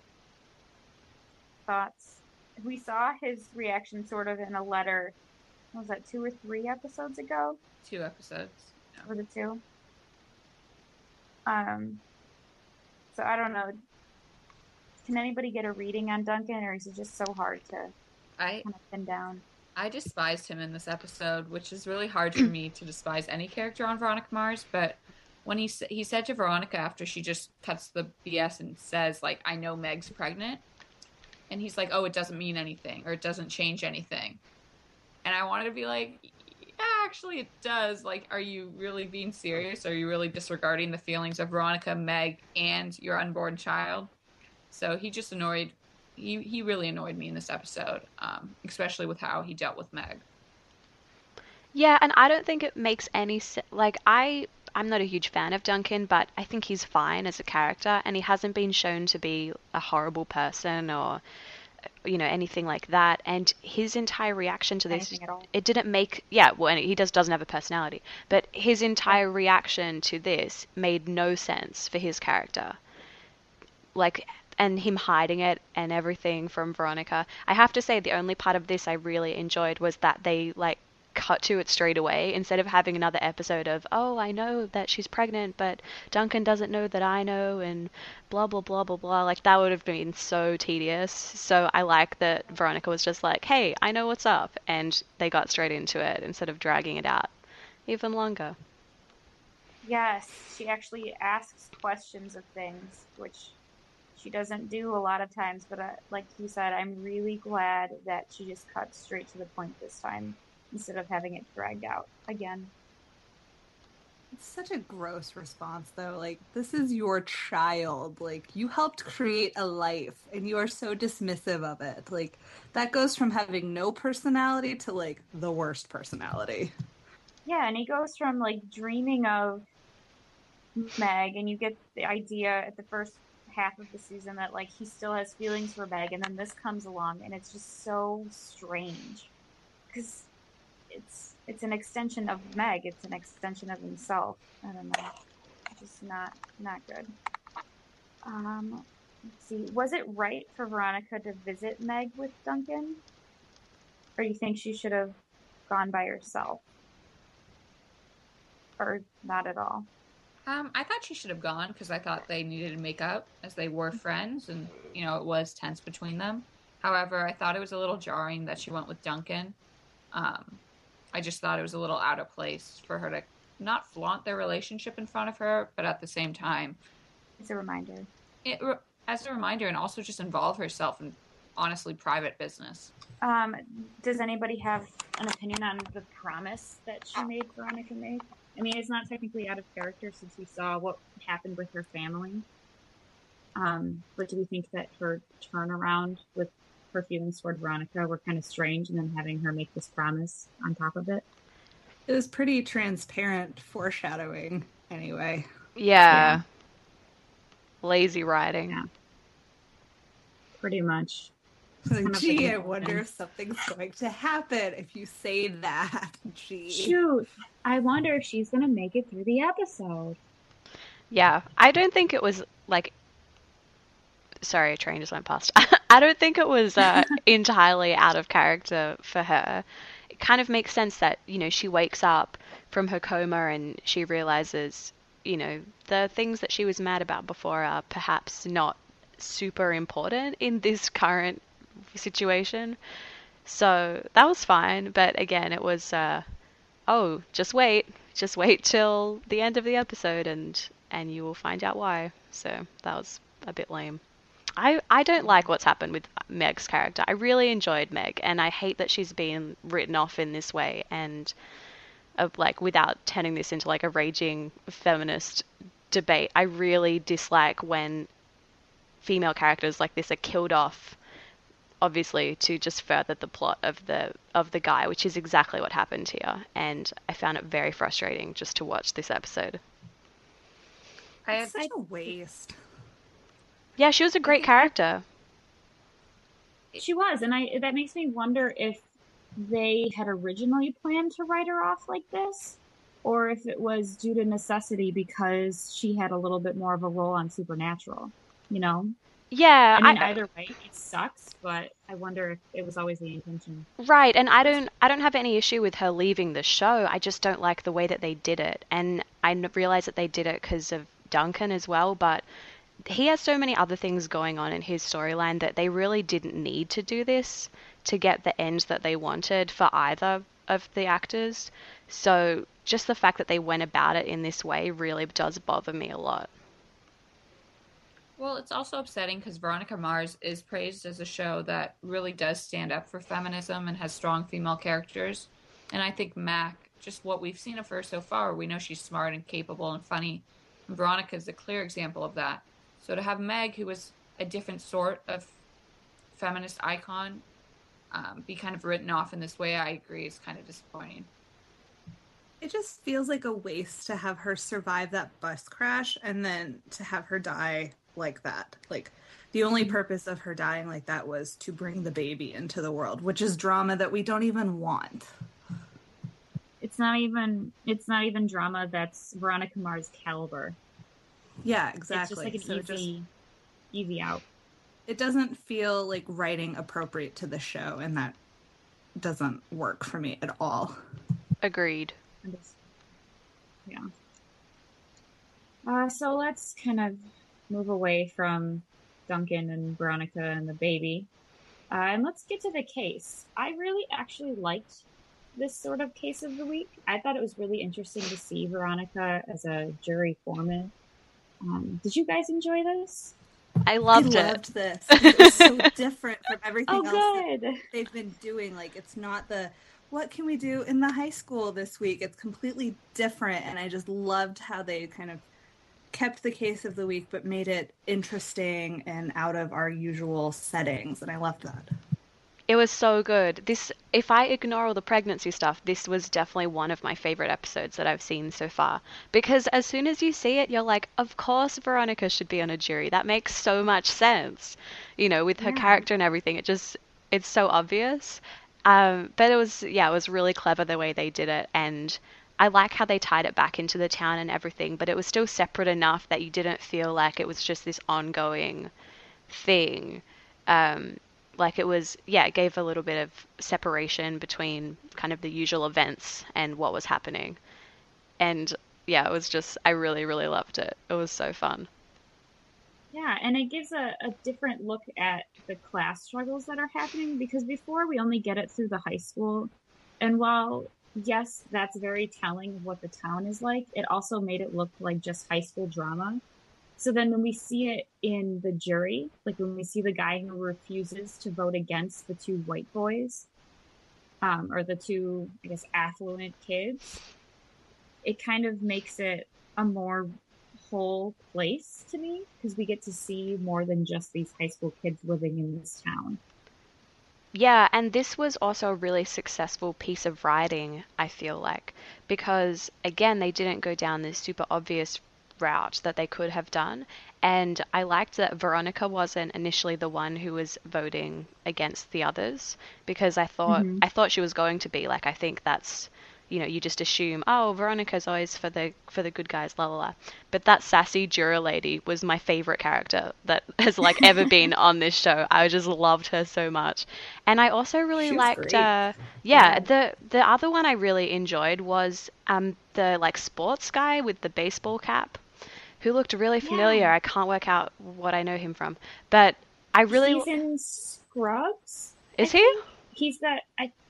Thoughts? We saw his reaction sort of in a letter, what was that, 2 or 3 episodes ago? 2 episodes. Yeah. Was it 2? So I don't know. Can anybody get a reading on Duncan, or is it just so hard to kind of pin down? I despised him in this episode, which is really hard for me to despise any character on Veronica Mars. But when he said to Veronica after she just cuts the BS and says, like, I know Meg's pregnant, and he's like, oh, it doesn't mean anything, or it doesn't change anything. And I wanted to be like, yeah, actually it does. Like, are you really being serious? Are you really disregarding the feelings of Veronica, Meg, and your unborn child? So he just annoyed, he really annoyed me in this episode, especially with how he dealt with Meg. Yeah, and I don't think it makes any sense. Like, I'm not a huge fan of Duncan, but I think he's fine as a character, and he hasn't been shown to be a horrible person or, you know, anything like that. And his entire reaction to this, it didn't make, yeah, well, and he doesn't have a personality, but his entire reaction to this made no sense for his character. Like, and him hiding it and everything from Veronica. I have to say, the only part of this I really enjoyed was that they, like, cut to it straight away instead of having another episode of, oh, I know that she's pregnant, but Duncan doesn't know that I know, and blah, blah, blah, blah, blah. Like, that would have been so tedious. So I like that Veronica was just like, hey, I know what's up, and they got straight into it instead of dragging it out even longer. Yes, she actually asks questions of things, which she doesn't do a lot of times, but like you said, I'm really glad that she just cut straight to the point this time instead of having it dragged out again. It's such a gross response, though. Like, this is your child. Like, you helped create a life, and you are so dismissive of it. Like, that goes from having no personality to, like, the worst personality. Yeah, and he goes from, like, dreaming of Meg, and you get the idea at the first half of the season that, like, he still has feelings for Meg, and then this comes along, and it's just so strange. Because it's an extension of Meg. It's an extension of himself. I don't know. Just not good. Let's see. Was it right for Veronica to visit Meg with Duncan? Or do you think she should have gone by herself? Or not at all? I thought she should have gone because I thought they needed to make up as they were friends, and, you know, it was tense between them. However, I thought it was a little jarring that she went with Duncan. I just thought it was a little out of place for her to not flaunt their relationship in front of her, but at the same time, As a reminder. As a reminder, and also just involve herself in, honestly, private business. Does anybody have an opinion on the promise that she made Veronica make? I mean, it's not technically out of character since we saw what happened with her family. But do we think that her turnaround with her feelings toward Veronica were kind of strange, and then having her make this promise on top of it? It was pretty transparent foreshadowing, anyway. Yeah. Lazy writing. Yeah. Pretty much. Like, gee, I wonder if something's going to happen if you say that. Gee. Shoot. I wonder if she's going to make it through the episode. Yeah. I don't think it was, like... Sorry, a train just went past. I don't think it was entirely out of character for her. It kind of makes sense that, you know, she wakes up from her coma and she realizes, you know, the things that she was mad about before are perhaps not super important in this current situation. So that was fine. But again, it was, oh, just wait till the end of the episode and you will find out why. So that was a bit lame. I don't like what's happened with Meg's character. I really enjoyed Meg, and I hate that she's been written off in this way, and like without turning this into like a raging feminist debate. I really dislike when female characters like this are killed off, obviously to just further the plot of the guy, which is exactly what happened here. And I found it very frustrating just to watch this episode. It's such a waste. Yeah, she was a great character. She was, and that makes me wonder if they had originally planned to write her off like this, or if it was due to necessity because she had a little bit more of a role on Supernatural, you know? Yeah, I mean, either way, it sucks, but I wonder if it was always the intention. right, and I don't have any issue with her leaving the show. I just don't like the way that they did it. And I realize that they did it because of Duncan as well, but he has so many other things going on in his storyline that they really didn't need to do this to get the end that they wanted for either of the actors. So just the fact that they went about it in this way really does bother me a lot. Well, it's also upsetting because Veronica Mars is praised as a show that really does stand up for feminism and has strong female characters. And I think Mac, just what we've seen of her so far, we know she's smart and capable and funny. And Veronica is a clear example of that. So to have Meg, who was a different sort of feminist icon, be kind of written off in this way, I agree, is kind of disappointing. It just feels like a waste to have her survive that bus crash and then to have her die like that. Like, the only purpose of her dying like that was to bring the baby into the world, which is drama that we don't even want. It's not even drama that's Veronica Mars caliber. Yeah, exactly. It's just like an easy out. It doesn't feel like writing appropriate to the show, and that doesn't work for me at all. Agreed. Yeah. So let's kind of move away from Duncan and Veronica and the baby. And let's get to the case. I really actually liked this sort of case of the week. I thought it was really interesting to see Veronica as a jury foreman. Did you guys enjoy this? I loved this. It was so different from everything else that they've been doing. Like, it's not the, what can we do in the high school this week? It's completely different. And I just loved how they kind of kept the case of the week, but made it interesting and out of our usual settings. And I loved that. It was so good. If I ignore all the pregnancy stuff, this was definitely one of my favorite episodes that I've seen so far. Because as soon as you see it, you're like, of course Veronica should be on a jury. That makes so much sense. With her character and everything. It's so obvious. But it was really clever the way they did it. And I like how they tied it back into the town and everything, but it was still separate enough that you didn't feel like it was just this ongoing thing. Like it gave a little bit of separation between kind of the usual events and what was happening. And yeah, it was just, I really, really loved it. It was so fun. Yeah, and it gives a different look at the class struggles that are happening, because before we only get it through the high school. And while, yes, that's very telling of what the town is like, it also made it look like just high school drama. So then when we see it in the jury, like when we see the guy who refuses to vote against the two white boys, or the two, I guess, affluent kids, it kind of makes it a more whole place to me, because we get to see more than just these high school kids living in this town. Yeah, and this was also a really successful piece of writing, I feel like, because again, they didn't go down this super obvious route that they could have done. And I liked that Veronica wasn't initially the one who was voting against the others, because I thought she was going to be. Like, I think that's, you just assume, oh, Veronica's always for the good guys, la la la. But that sassy juror lady was my favorite character that has ever been on this show. I just loved her so much. And I also really liked the other one I really enjoyed was the sports guy with the baseball cap, who looked really familiar. Yeah. I can't work out what I know him from, but I really... He's in Scrubs. Is he? He's that...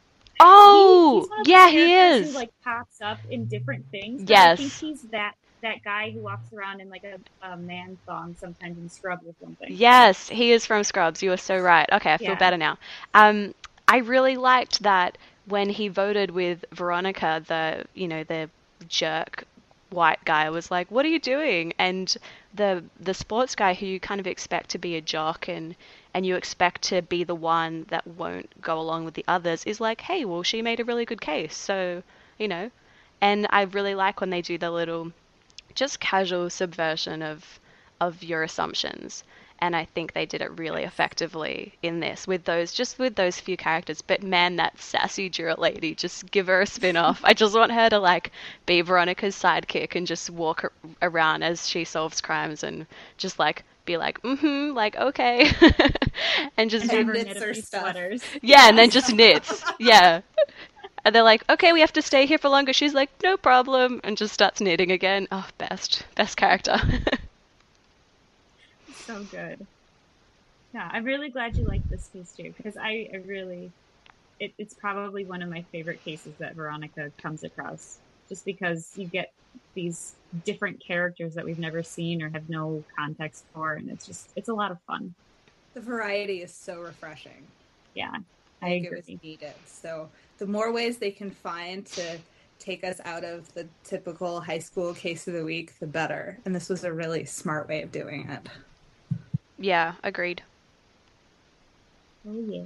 Oh, yeah, he is. Who pops up in different things. Yes. I think he's that guy who walks around in a man thong sometimes in Scrubs or something. Yes, he is from Scrubs. You are so right. Okay, I feel better now. I really liked that when he voted with Veronica, the jerk white guy was like, "What are you doing?" And the sports guy, who you kind of expect to be a jock and you expect to be the one that won't go along with the others, is like, "Hey, well, she made a really good case, so And I really like when they do the little, just casual subversion of your assumptions. And I think they did it really effectively in this with those few characters. But man, that sassy Juror lady, just give her a spin-off. I just want her to like be Veronica's sidekick and just walk around as she solves crimes and just like be like, like okay, and just And knits her sweaters. yeah, and then just knits, yeah. And they're like, okay, we have to stay here for longer. She's like, no problem, and just starts knitting again. Oh, best character. So good. Yeah, I'm really glad you liked this case too, because I really, it's probably one of my favorite cases that Veronica comes across, just because you get these different characters that we've never seen or have no context for, and it's a lot of fun. The variety is so refreshing. Yeah, I agree. It was needed. So the more ways they can find to take us out of the typical high school case of the week, the better. And this was a really smart way of doing it. Yeah, agreed. Oh yeah.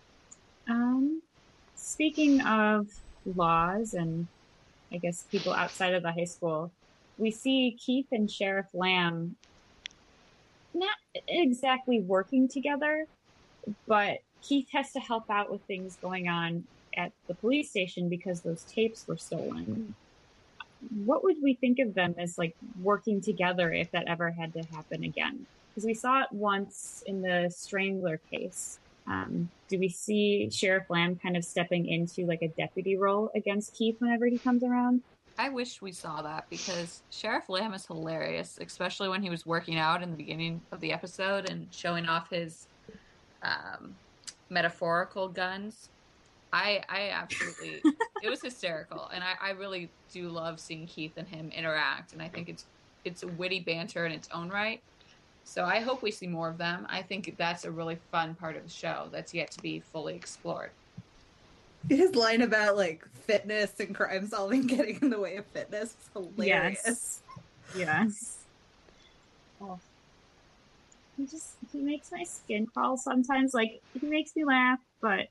Speaking of laws and I guess people outside of the high school, we see Keith and Sheriff Lamb not exactly working together, but Keith has to help out with things going on at the police station because those tapes were stolen. What would we think of them as like working together if that ever had to happen again? Because we saw it once in the Strangler case. Do we see Sheriff Lamb kind of stepping into like a deputy role against Keith whenever he comes around? I wish we saw that because Sheriff Lamb is hilarious, especially when he was working out in the beginning of the episode and showing off his metaphorical guns. I absolutely, it was hysterical. And I really do love seeing Keith and him interact. And I think it's a witty banter in its own right. So I hope we see more of them. I think that's a really fun part of the show that's yet to be fully explored. His line about like fitness and crime solving getting in the way of fitness was hilarious. Yes. Oh. He makes my skin crawl sometimes. Like, he makes me laugh, but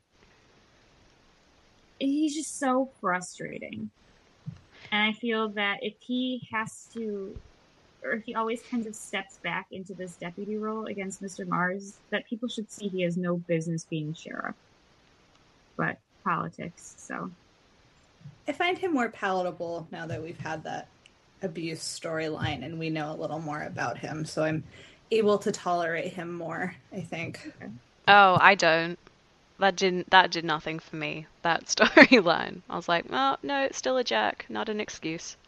he's just so frustrating. And I feel that if he has to, or if he always kind of steps back into this deputy role against Mr. Mars, that people should see he has no business being sheriff. But politics, so. I find him more palatable now that we've had that abuse storyline and we know a little more about him. So I'm able to tolerate him more, I think. Okay. Oh, I don't. That did nothing for me, that storyline. I was like, oh, no, it's still a jerk, not an excuse.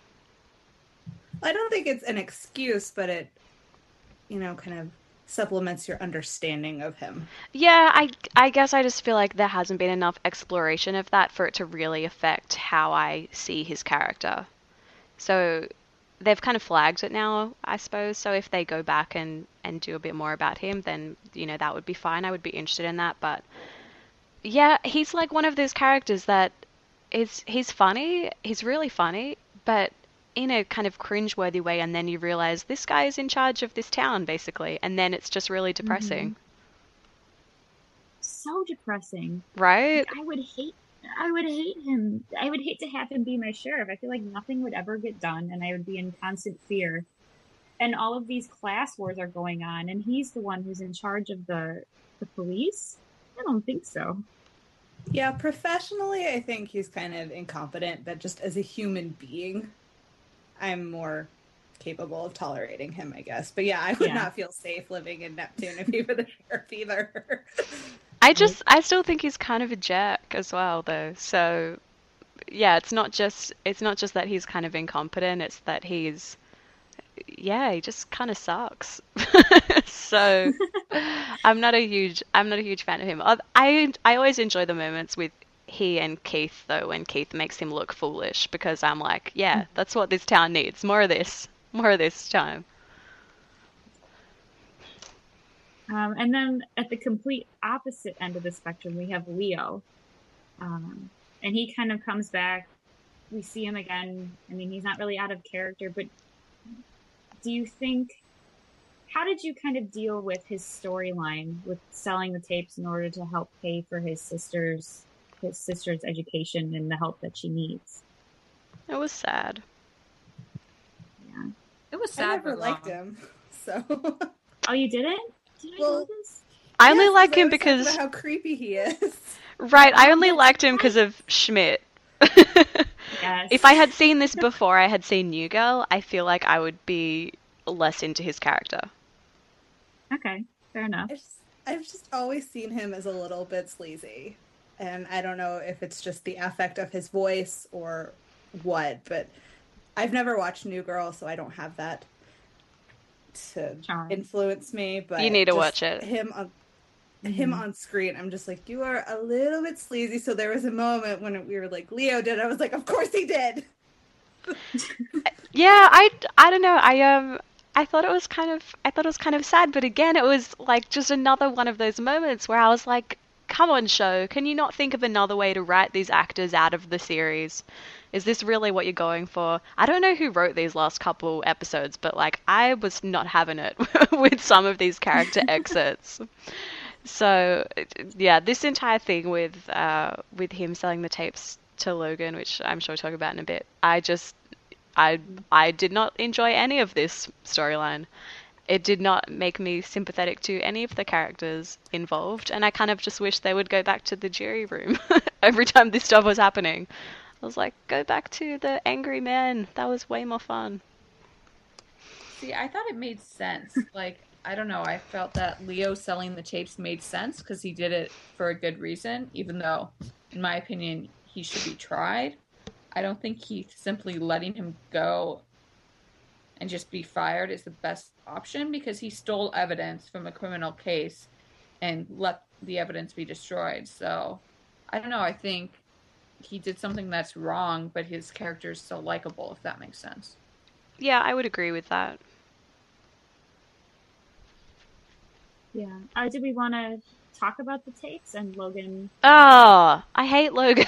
I don't think it's an excuse, but it, kind of supplements your understanding of him. Yeah, I guess I just feel like there hasn't been enough exploration of that for it to really affect how I see his character. So they've kind of flagged it now, I suppose. So if they go back and do a bit more about him, then, that would be fine. I would be interested in that. But yeah, he's like one of those characters that he's funny. He's really funny, but in a kind of cringeworthy way. And then you realize this guy is in charge of this town, basically. And then it's just really depressing. Mm-hmm. So depressing. Right? I would hate him. I would hate to have him be my sheriff. I feel like nothing would ever get done and I would be in constant fear. And all of these class wars are going on and he's the one who's in charge of the police? I don't think so. Yeah, professionally, I think he's kind of incompetent, but just as a human being, I'm more capable of tolerating him, I guess. But yeah, I would not feel safe living in Neptune if he were the sheriff either. I still think he's kind of a jerk as well, though. So, yeah, it's not just that he's kind of incompetent. It's that he just kind of sucks. So, I'm not a huge fan of him. I always enjoy the moments with he and Keith, though, when Keith makes him look foolish, because I'm like, yeah, that's what this town needs. More of this time. And then at the complete opposite end of the spectrum, we have Leo. And he kind of comes back. We see him again. I mean, he's not really out of character, but how did you kind of deal with his storyline with selling the tapes in order to help pay for his sister's education and the help that she needs? It was sad. Yeah. It was sad. I never liked him, so. Oh, you didn't? Did I know this? I only Yes, like 'cause I him was talking because, about how creepy he is. right, I Oh, only that's liked him because right. of Schmidt. Yes. If I had seen this before I had seen New Girl, I feel like I would be less into his character. Okay, fair enough. I've just always seen him as a little bit sleazy. And I don't know if it's just the affect of his voice or what, but I've never watched New Girl, so I don't have that to Charm. influence me. You But need to just watch it. him Mm-hmm. on screen, I'm just like, you are a little bit sleazy. So there was a moment when we were like, Leo did. I was like, of course he did. Yeah, I don't know. I thought it was kind of sad, but again, it was like just another one of those moments where I was like, come on, show, can you not think of another way to write these actors out of the series? Is this really what you're going for? I don't know who wrote these last couple episodes, but like I was not having it with some of these character exits. So yeah, this entire thing with him selling the tapes to Logan, which I'm sure we'll talk about in a bit, I did not enjoy any of this storyline. It did not make me sympathetic to any of the characters involved, and I kind of just wish they would go back to the jury room every time this stuff was happening. I was like, go back to the angry men. That was way more fun. See, I thought it made sense. Like, I don't know. I felt that Leo selling the tapes made sense because he did it for a good reason, even though, in my opinion, he should be tried. I don't think he simply letting him go and just be fired is the best option because he stole evidence from a criminal case and let the evidence be destroyed. So, I don't know. I think he did something that's wrong, but his character is still likable, if that makes sense. Yeah, I would agree with that. Yeah. Did we want to talk about the tapes and Logan? Oh, I hate Logan.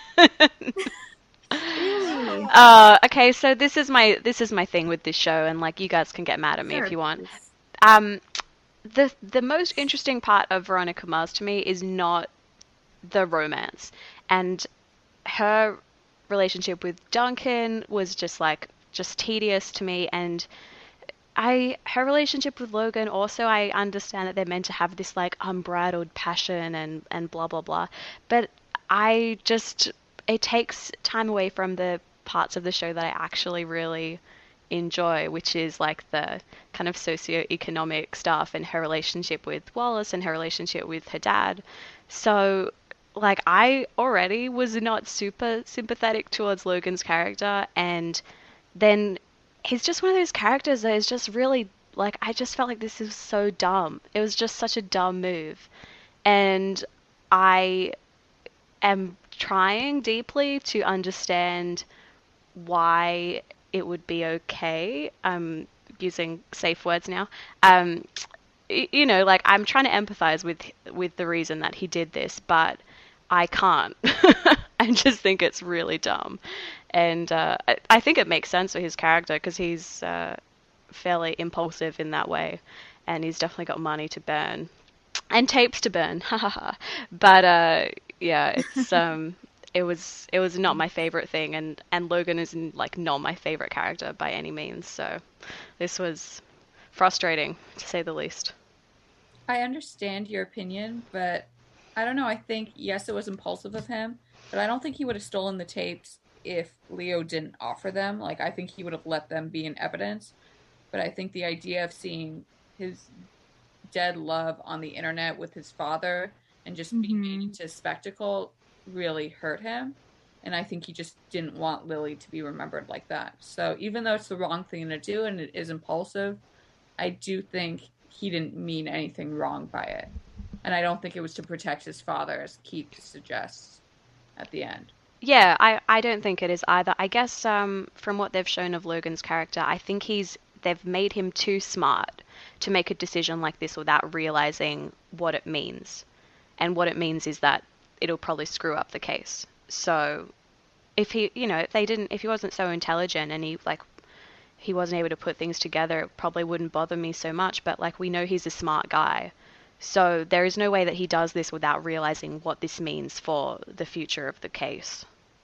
Really? Okay, so this is my thing with this show, and like you guys can get mad at me if Sure, you want. please. Um, the most interesting part of Veronica Mars to me is not the romance, and her relationship with Duncan was just tedious to me, and her relationship with Logan also, I understand that they're meant to have this like unbridled passion and blah blah blah, but I just it takes time away from the parts of the show that I actually really enjoy, which is like the kind of socio-economic stuff and her relationship with Wallace and her relationship with her dad. So like I already was not super sympathetic towards Logan's character, and then he's just one of those characters that is just really like I just felt like this is so dumb. It was just such a dumb move. And I am trying deeply to understand why it would be okay. I'm using safe words now. Um, like I'm trying to empathize with the reason that he did this, but I can't. I just think it's really dumb, and I think it makes sense for his character because he's fairly impulsive in that way, and he's definitely got money to burn and tapes to burn. But yeah, it was not my favorite thing, and Logan is like not my favorite character by any means. So this was frustrating to say the least. I understand your opinion, but I don't know. I think, yes, it was impulsive of him, but I don't think he would have stolen the tapes if Leo didn't offer them. Like, I think he would have let them be in evidence. But I think the idea of seeing his dead love on the internet with his father and just being made into a spectacle really hurt him. And I think he just didn't want Lily to be remembered like that. So even though it's the wrong thing to do and it is impulsive, I do think he didn't mean anything wrong by it. And I don't think it was to protect his father, as Keith suggests at the end. Yeah, I don't think it is either. I guess from what they've shown of Logan's character, I think they've made him too smart to make a decision like this without realizing what it means. And what it means is that it'll probably screw up the case. So if if he wasn't so intelligent and he wasn't able to put things together, it probably wouldn't bother me so much. But like we know he's a smart guy. So there is no way that he does this without realizing what this means for the future of the case.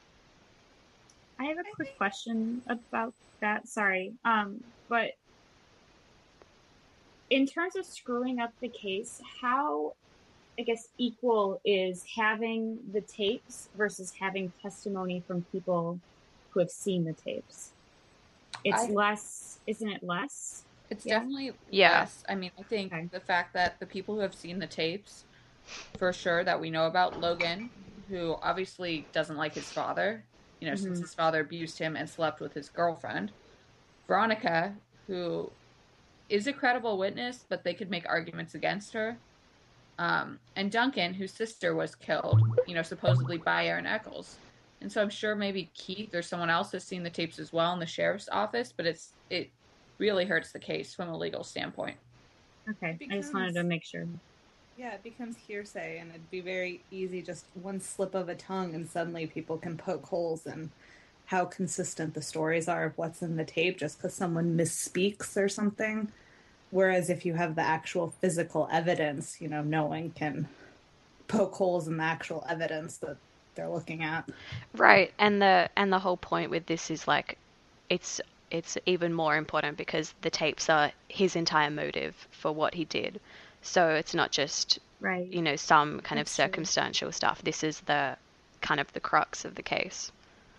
I have a quick question about that. Sorry. But in terms of screwing up the case, how, I guess, equal is having the tapes versus having testimony from people who have seen the tapes? It's less, isn't it less? It's definitely Yeah. less. I mean, I think the fact that the people who have seen the tapes, for sure, that we know about Logan, who obviously doesn't like his father, you know, since his father abused him and slept with his girlfriend. Veronica, who is a credible witness, but they could make arguments against her. And Duncan, whose sister was killed, you know, supposedly by Aaron Eccles. And so I'm sure maybe Keith or someone else has seen the tapes as well in the sheriff's office, but it really hurts the case from a legal standpoint. Okay, I just wanted to make sure. Yeah, it becomes hearsay, and it'd be very easy, just one slip of a tongue, and suddenly people can poke holes in how consistent the stories are of what's in the tape just because someone misspeaks or something. Whereas if you have the actual physical evidence, you know, no one can poke holes in the actual evidence that they're looking at. Right, and the whole point with this is like, it's even more important because the tapes are his entire motive for what he did. So it's not just, you know, some kind of circumstantial stuff. This is the kind of the crux of the case.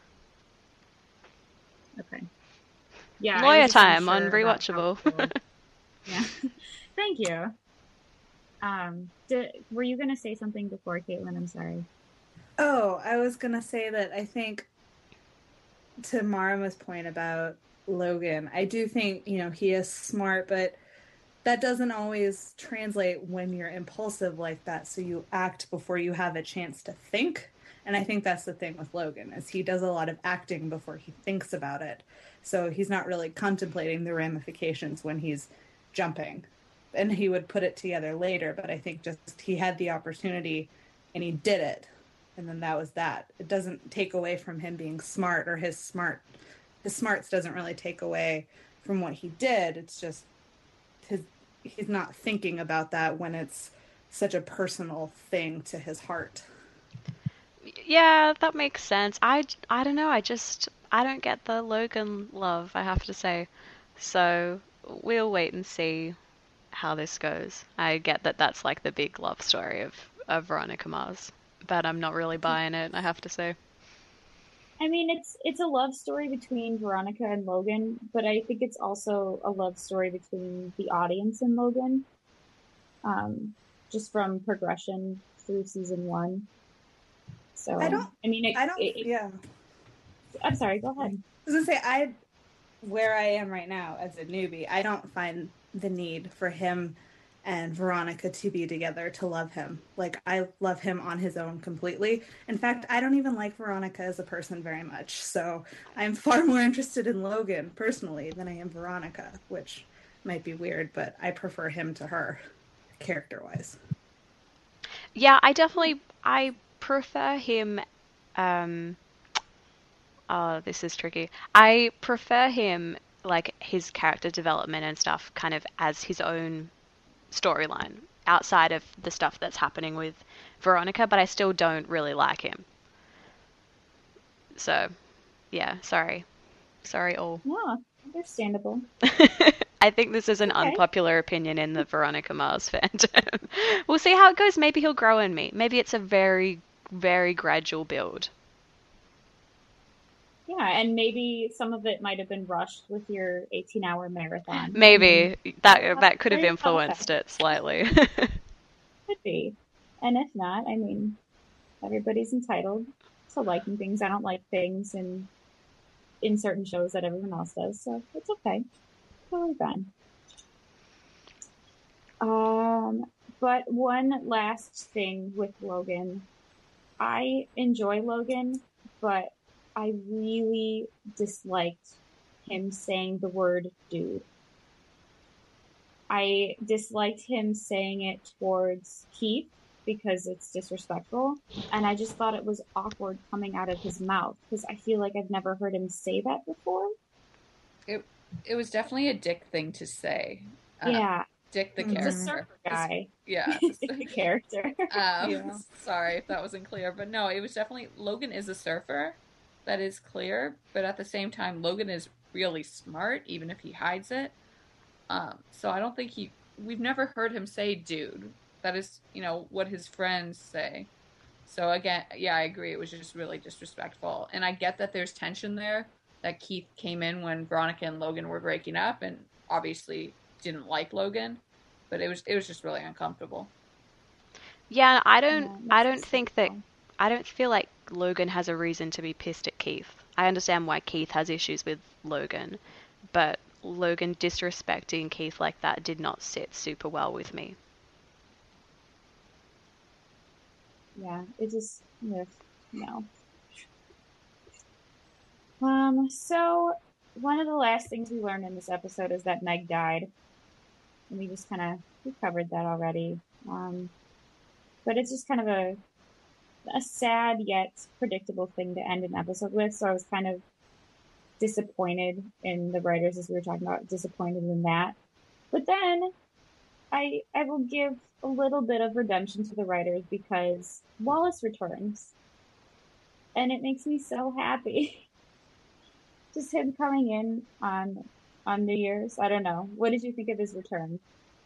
Okay. Yeah. Lawyer time on Rewatchable. Yeah. Thank you. Were you going to say something before, Caitlin? I'm sorry. Oh, I was going to say that I think to Marima's point about Logan, I do think, you know, he is smart, but that doesn't always translate when you're impulsive like that. So you act before you have a chance to think. And I think that's the thing with Logan, is he does a lot of acting before he thinks about it. So he's not really contemplating the ramifications when he's jumping. And he would put it together later, but I think just he had the opportunity and he did it. And then that was that. It doesn't take away from him being smart, or his smarts doesn't really take away from what he did. It's just he's not thinking about that when it's such a personal thing to his heart. Yeah, that makes sense. I don't know. I don't get the Logan love, I have to say. So we'll wait and see how this goes. I get that that's like the big love story of Veronica Mars, but I'm not really buying it, I have to say. I mean, it's a love story between Veronica and Logan, but I think it's also a love story between the audience and Logan. Just from progression through season 1. So yeah. I'm sorry, go ahead. I was gonna say, where I am right now as a newbie, I don't find the need for him and Veronica to be together to love him. Like, I love him on his own completely. In fact, I don't even like Veronica as a person very much. So I'm far more interested in Logan personally than I am Veronica, which might be weird, but I prefer him to her character-wise. Yeah, I prefer him. This is tricky. I prefer him, like, his character development and stuff, kind of as his own storyline outside of the stuff that's happening with Veronica, but I still don't really like him. So, yeah, sorry all. Yeah, understandable. I think this is an unpopular opinion in the Veronica Mars fandom. We'll see how it goes. Maybe he'll grow in me. Maybe it's a very, very gradual build. Yeah, and maybe some of it might have been rushed with your 18-hour marathon. Maybe. That could have influenced it slightly. Could be. And if not, I mean, everybody's entitled to liking things. I don't like things in certain shows that everyone else does, so it's okay. Totally fine. But one last thing with Logan. I enjoy Logan, but I really disliked him saying the word dude. I disliked him saying it towards Keith because it's disrespectful, and I just thought it was awkward coming out of his mouth because I feel like I've never heard him say that before. It was definitely a Dick thing to say. Yeah. Dick the character. The surfer guy. Yeah. Dick the character. Yeah. Sorry if that wasn't clear, but no, it was definitely, Logan is a surfer. That is clear, but at the same time, Logan is really smart, even if he hides it. So I don't think he we've never heard him say dude. That is, what his friends say. So again, yeah, I agree. It was just really disrespectful. And I get that there's tension there, that Keith came in when Veronica and Logan were breaking up and obviously didn't like Logan, but it was just really uncomfortable. Yeah, I don't feel like Logan has a reason to be pissed at Keith. I understand why Keith has issues with Logan, but Logan disrespecting Keith like that did not sit super well with me. Yeah, it just, no. So one of the last things we learned in this episode is that Meg died. And we covered that already. But it's just kind of a sad yet predictable thing to end an episode with. So I was kind of disappointed in the writers, as we were talking about, disappointed in that. But then I will give a little bit of redemption to the writers because Wallace returns. And it makes me so happy. Just him coming in on New Year's. I don't know. What did you think of his return?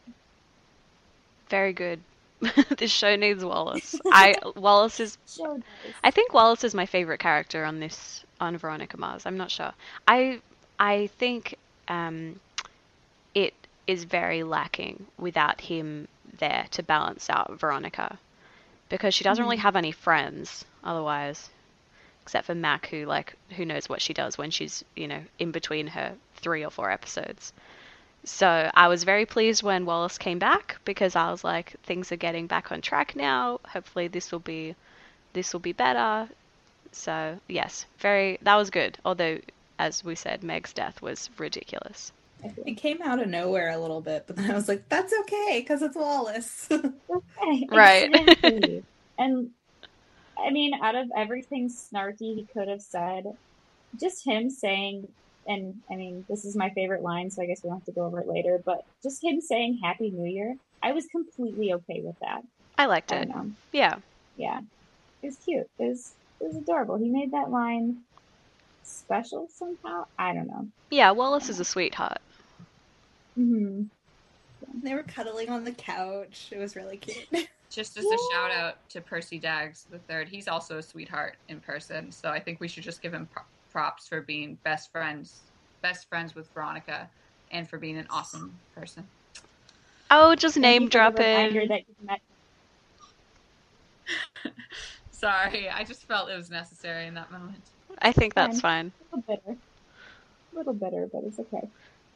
Very good. This show needs Wallace. Wallace is. Show does. I think Wallace is my favorite character on Veronica Mars. I'm not sure. I think it is very lacking without him there to balance out Veronica, because she doesn't really have any friends otherwise, except for Mac, who knows what she does when she's in between her 3 or 4 episodes. So I was very pleased when Wallace came back, because I was like, things are getting back on track now. Hopefully this will be better. So yes, that was good. Although, as we said, Meg's death was ridiculous. It came out of nowhere a little bit, but then I was like, that's okay, because it's Wallace. Okay, right. Exactly. And I mean, out of everything snarky he could have said, just him saying, and I mean, this is my favorite line, so I guess we don't have to go over it later, but just him saying Happy New Year, I was completely okay with that. I liked it. Yeah. Yeah. It was cute. It was adorable. He made that line special somehow. I don't know. Yeah, Wallace is a sweetheart. Mm-hmm. They were cuddling on the couch. It was really cute. Just as a shout out to Percy Daggs III, he's also a sweetheart in person. So I think we should just give him props for being best friends with Veronica, and for being an awesome person. Oh, just name dropping. Sorry, I just felt it was necessary in that moment. I think that's fine. A little bitter, but it's okay.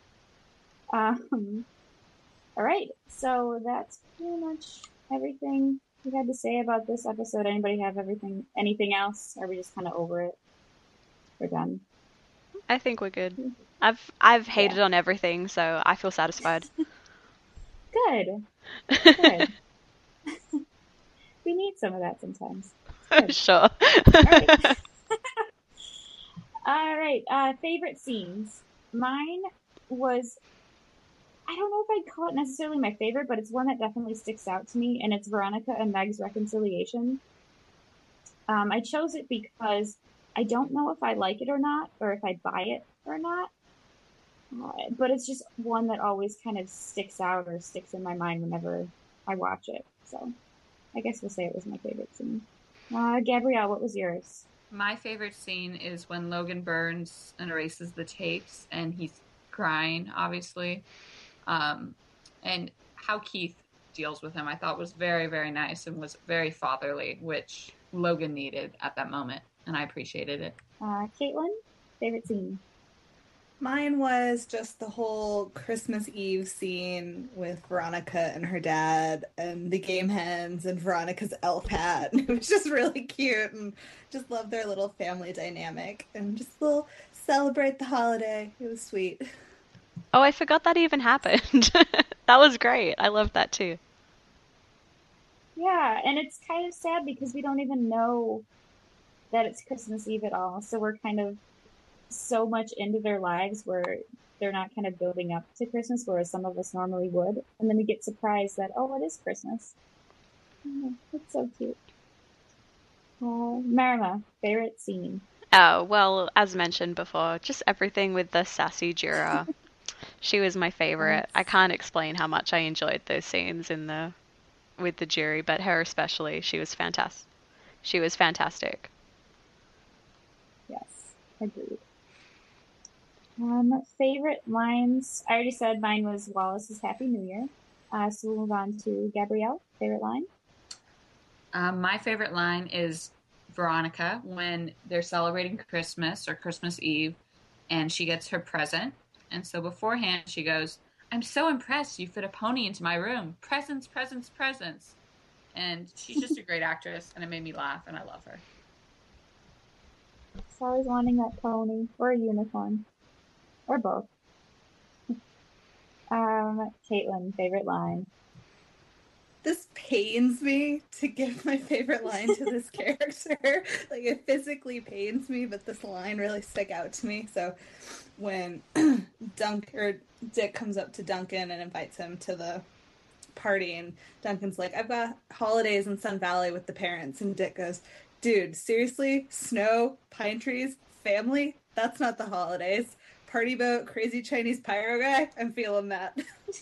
All right, so that's pretty much everything we had to say about this episode. Anybody have anything else? Are we just kind of over it? We're done. I think we're good. I've hated on everything, so I feel satisfied. Good. We need some of that sometimes. Sure. All right. Favorite scenes. Mine was, I don't know if I'd call it necessarily my favorite, but it's one that definitely sticks out to me, and it's Veronica and Meg's reconciliation. I chose it because I don't know if I like it or not, or if I buy it or not. But it's just one that always kind of sticks out or sticks in my mind whenever I watch it. So I guess we'll say it was my favorite scene. Gabrielle, what was yours? My favorite scene is when Logan burns and erases the tapes, and he's crying, obviously. And how Keith deals with him, I thought was very, very nice and was very fatherly, which Logan needed at that moment, and I appreciated it. Caitlin, favorite scene? Mine was just the whole Christmas Eve scene with Veronica and her dad and the game hens and Veronica's elf hat. It was just really cute, and just loved their little family dynamic and just a little celebrate the holiday. It was sweet. Oh, I forgot that even happened. That was great. I loved that too. Yeah, and it's kind of sad because we don't even know that it's Christmas Eve at all. So we're kind of so much into their lives where they're not kind of building up to Christmas, whereas some of us normally would. And then we get surprised that, oh, it is Christmas. Oh, it's so cute. Marima, favorite scene? Oh, well, as mentioned before, just everything with the sassy Jura. She was my favorite. I can't explain how much I enjoyed those scenes with the jury, but her especially. She was fantastic. She was fantastic. Yes, agreed. Favorite lines. I already said mine was Wallace's Happy New Year. So we'll move on to Gabrielle. Favorite line? My favorite line is Veronica when they're celebrating Christmas or Christmas Eve, and she gets her present. And so beforehand, she goes, "I'm so impressed you fit a pony into my room. Presents, presents, presents." And she's just a great actress, and it made me laugh, and I love her. It's always wanting that pony or a unicorn. Or both. Caitlin, favorite line. This pains me to give my favorite line to this character. Like, it physically pains me, but this line really stuck out to me. So when Dick comes up to Duncan and invites him to the party, and Duncan's like, "I've got holidays in Sun Valley with the parents," and Dick goes, "Dude, seriously? Snow, pine trees, family? That's not the holidays. Party boat, crazy Chinese pyro guy? I'm feeling that."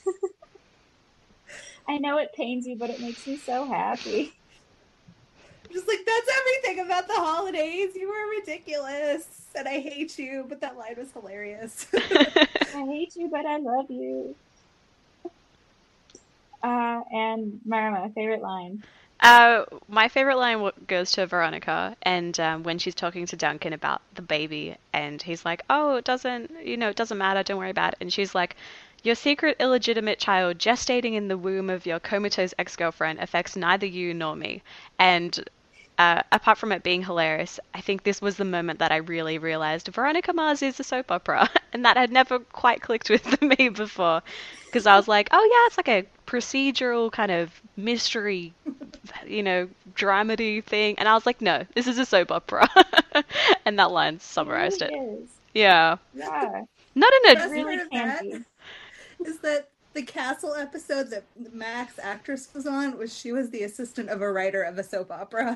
I know it pains you, but it makes me so happy. Just like, that's everything about the holidays. You were ridiculous, and I hate you, but that line was hilarious. I hate you, but I love you. And Marama, favorite line. My favorite line goes to Veronica, and when she's talking to Duncan about the baby, and he's like, "Oh, it doesn't matter, don't worry about it." And she's like, "Your secret illegitimate child gestating in the womb of your comatose ex-girlfriend affects neither you nor me." And apart from it being hilarious, I think this was the moment that I really realized Veronica Mars is a soap opera, and that had never quite clicked with me before. Because I was like, oh yeah, it's like a procedural kind of mystery, dramedy thing. And I was like, no, this is a soap opera. And that line summarized it. Really is. Yeah. Yeah. Not in a Best really part of can that be. is that the Castle episode that Max actress was on she was the assistant of a writer of a soap opera.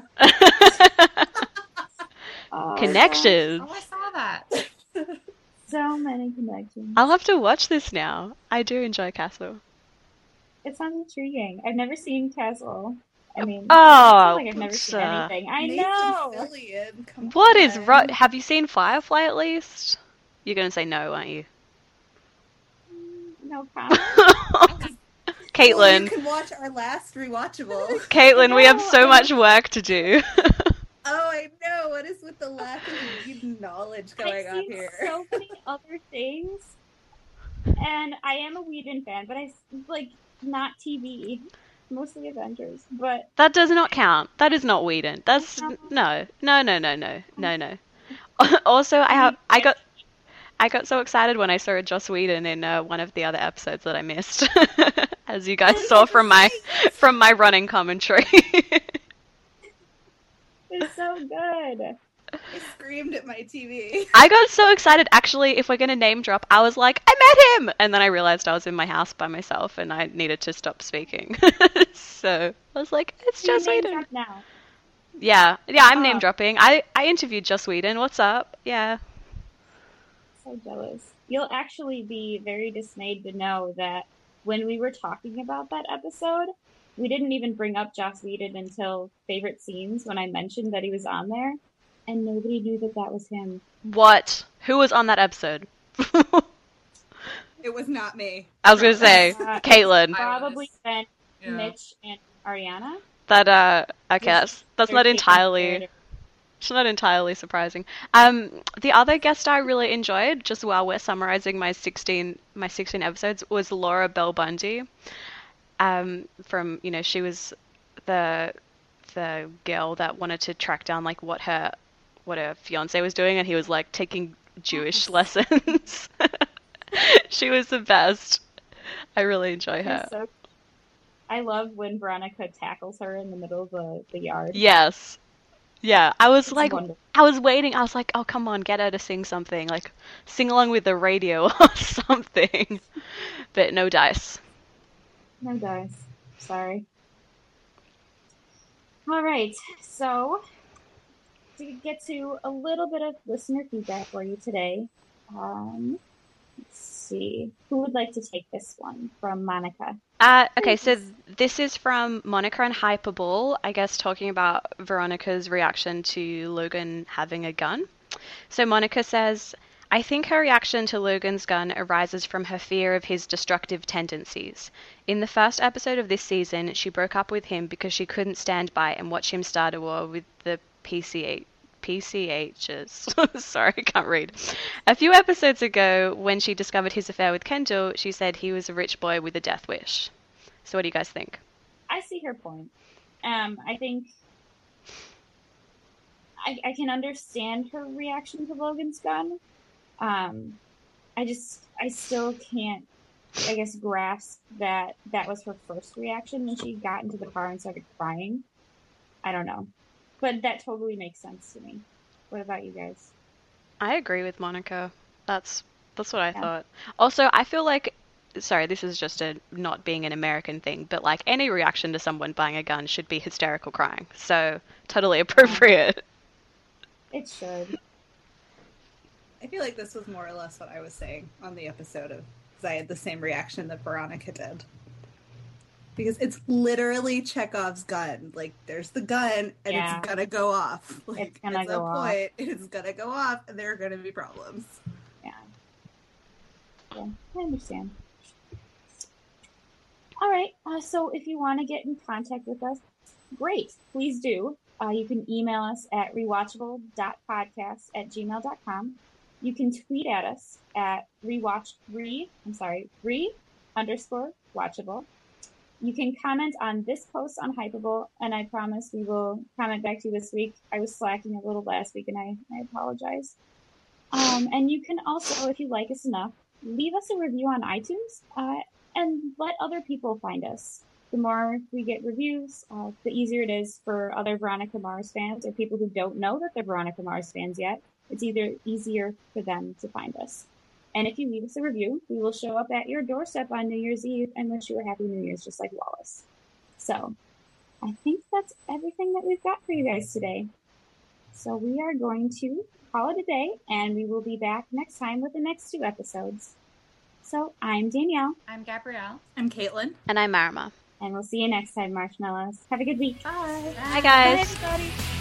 Connections. Oh, I saw that. So many connections. I'll have to watch this now. I do enjoy Castle. It sounds intriguing. I've never seen Castle. I mean, Oh, I've never seen anything. I Nathan know. Fillion, come what on. is right? Have you seen Firefly at least? You're gonna say no, aren't you? No comment. Caitlin. Well, you can watch our last rewatchable. Caitlin, we have so much work to do. Oh, I know. What is with the lack of Whedon knowledge going on here? I've seen so many other things, and I am a Whedon fan, but I like not TV, mostly Avengers. But that does not count. That is not Whedon. That's no. Also, I got so excited when I saw Joss Whedon in one of the other episodes that I missed, as you guys saw from my running commentary. it's so good. I screamed at my TV. I got so excited. Actually, if we're going to name drop, I was like, I met him! And then I realized I was in my house by myself and I needed to stop speaking. So I was like, it's Joss Whedon. Now. Yeah, I'm name dropping. I interviewed Joss Whedon. What's up? Yeah. So jealous. You'll actually be very dismayed to know that when we were talking about that episode, we didn't even bring up Joss Whedon until favorite scenes when I mentioned that he was on there. And nobody knew that was him. What? Who was on that episode? It was not me. I was going to say, Caitlin. Probably Ben, Mitch, and Ariana. Okay, that's not entirely... It's not entirely surprising. The other guest I really enjoyed, just while we're summarizing my 16 episodes, was Laura Bell Bundy. From, she was the girl that wanted to track down like what her fiance was doing, and he was like taking Jewish lessons. She was the best. I really enjoy her. I love when Veronica tackles her in the middle of the yard. Yes. Yeah, I was wonderful. I was waiting. I was like, oh, come on, get her to sing something. Like, sing along with the radio or something. But no dice. No dice. Sorry. All right, so to get to a little bit of listener feedback for you today, let's see. Who would like to take this one from Monica? Okay, so this is from Monica and Hyperball, I guess talking about Veronica's reaction to Logan having a gun. So Monica says, I think her reaction to Logan's gun arises from her fear of his destructive tendencies. In the first episode of this season, she broke up with him because she couldn't stand by and watch him start a war with the PCHs. Sorry, I can't read. A few episodes ago, when she discovered his affair with Kendall, she said he was a rich boy with a death wish. So what do you guys think? I see her point. I think I can understand her reaction to Logan's gun. I still can't, I guess, grasp that was her first reaction when she got into the car and started crying. I don't know. But that totally makes sense to me. What about you guys? I agree with Monica. That's what I thought. Also, I feel like, sorry, this is just a not being an American thing, but like any reaction to someone buying a gun should be hysterical crying. So, totally appropriate. It should. I feel like this was more or less what I was saying on the episode of, because I had the same reaction that Veronica did. Because it's literally Chekhov's gun. Like, there's the gun, and it's gonna go off. Like, it's gonna go off. It's gonna go off, and there are gonna be problems. Yeah, I understand. All right, so if you want to get in contact with us, great, please do. You can email us at rewatchable.podcast@gmail.com. You can tweet at us at re_watchable. You can comment on this post on Hypeable, and I promise we will comment back to you this week. I was slacking a little last week, and I apologize. And you can also, if you like us enough, leave us a review on iTunes and let other people find us. The more we get reviews, the easier it is for other Veronica Mars fans or people who don't know that they're Veronica Mars fans yet. It's either easier for them to find us. And if you leave us a review, we will show up at your doorstep on New Year's Eve and wish you a Happy New Year's, just like Wallace. So, I think that's everything that we've got for you guys today. So we are going to call it a day, and we will be back next time with the next 2 episodes. So, I'm Danielle. I'm Gabrielle. I'm Caitlin. And I'm Marima. And we'll see you next time, Marshmallows. Have a good week. Bye. Bye, guys. Bye, everybody.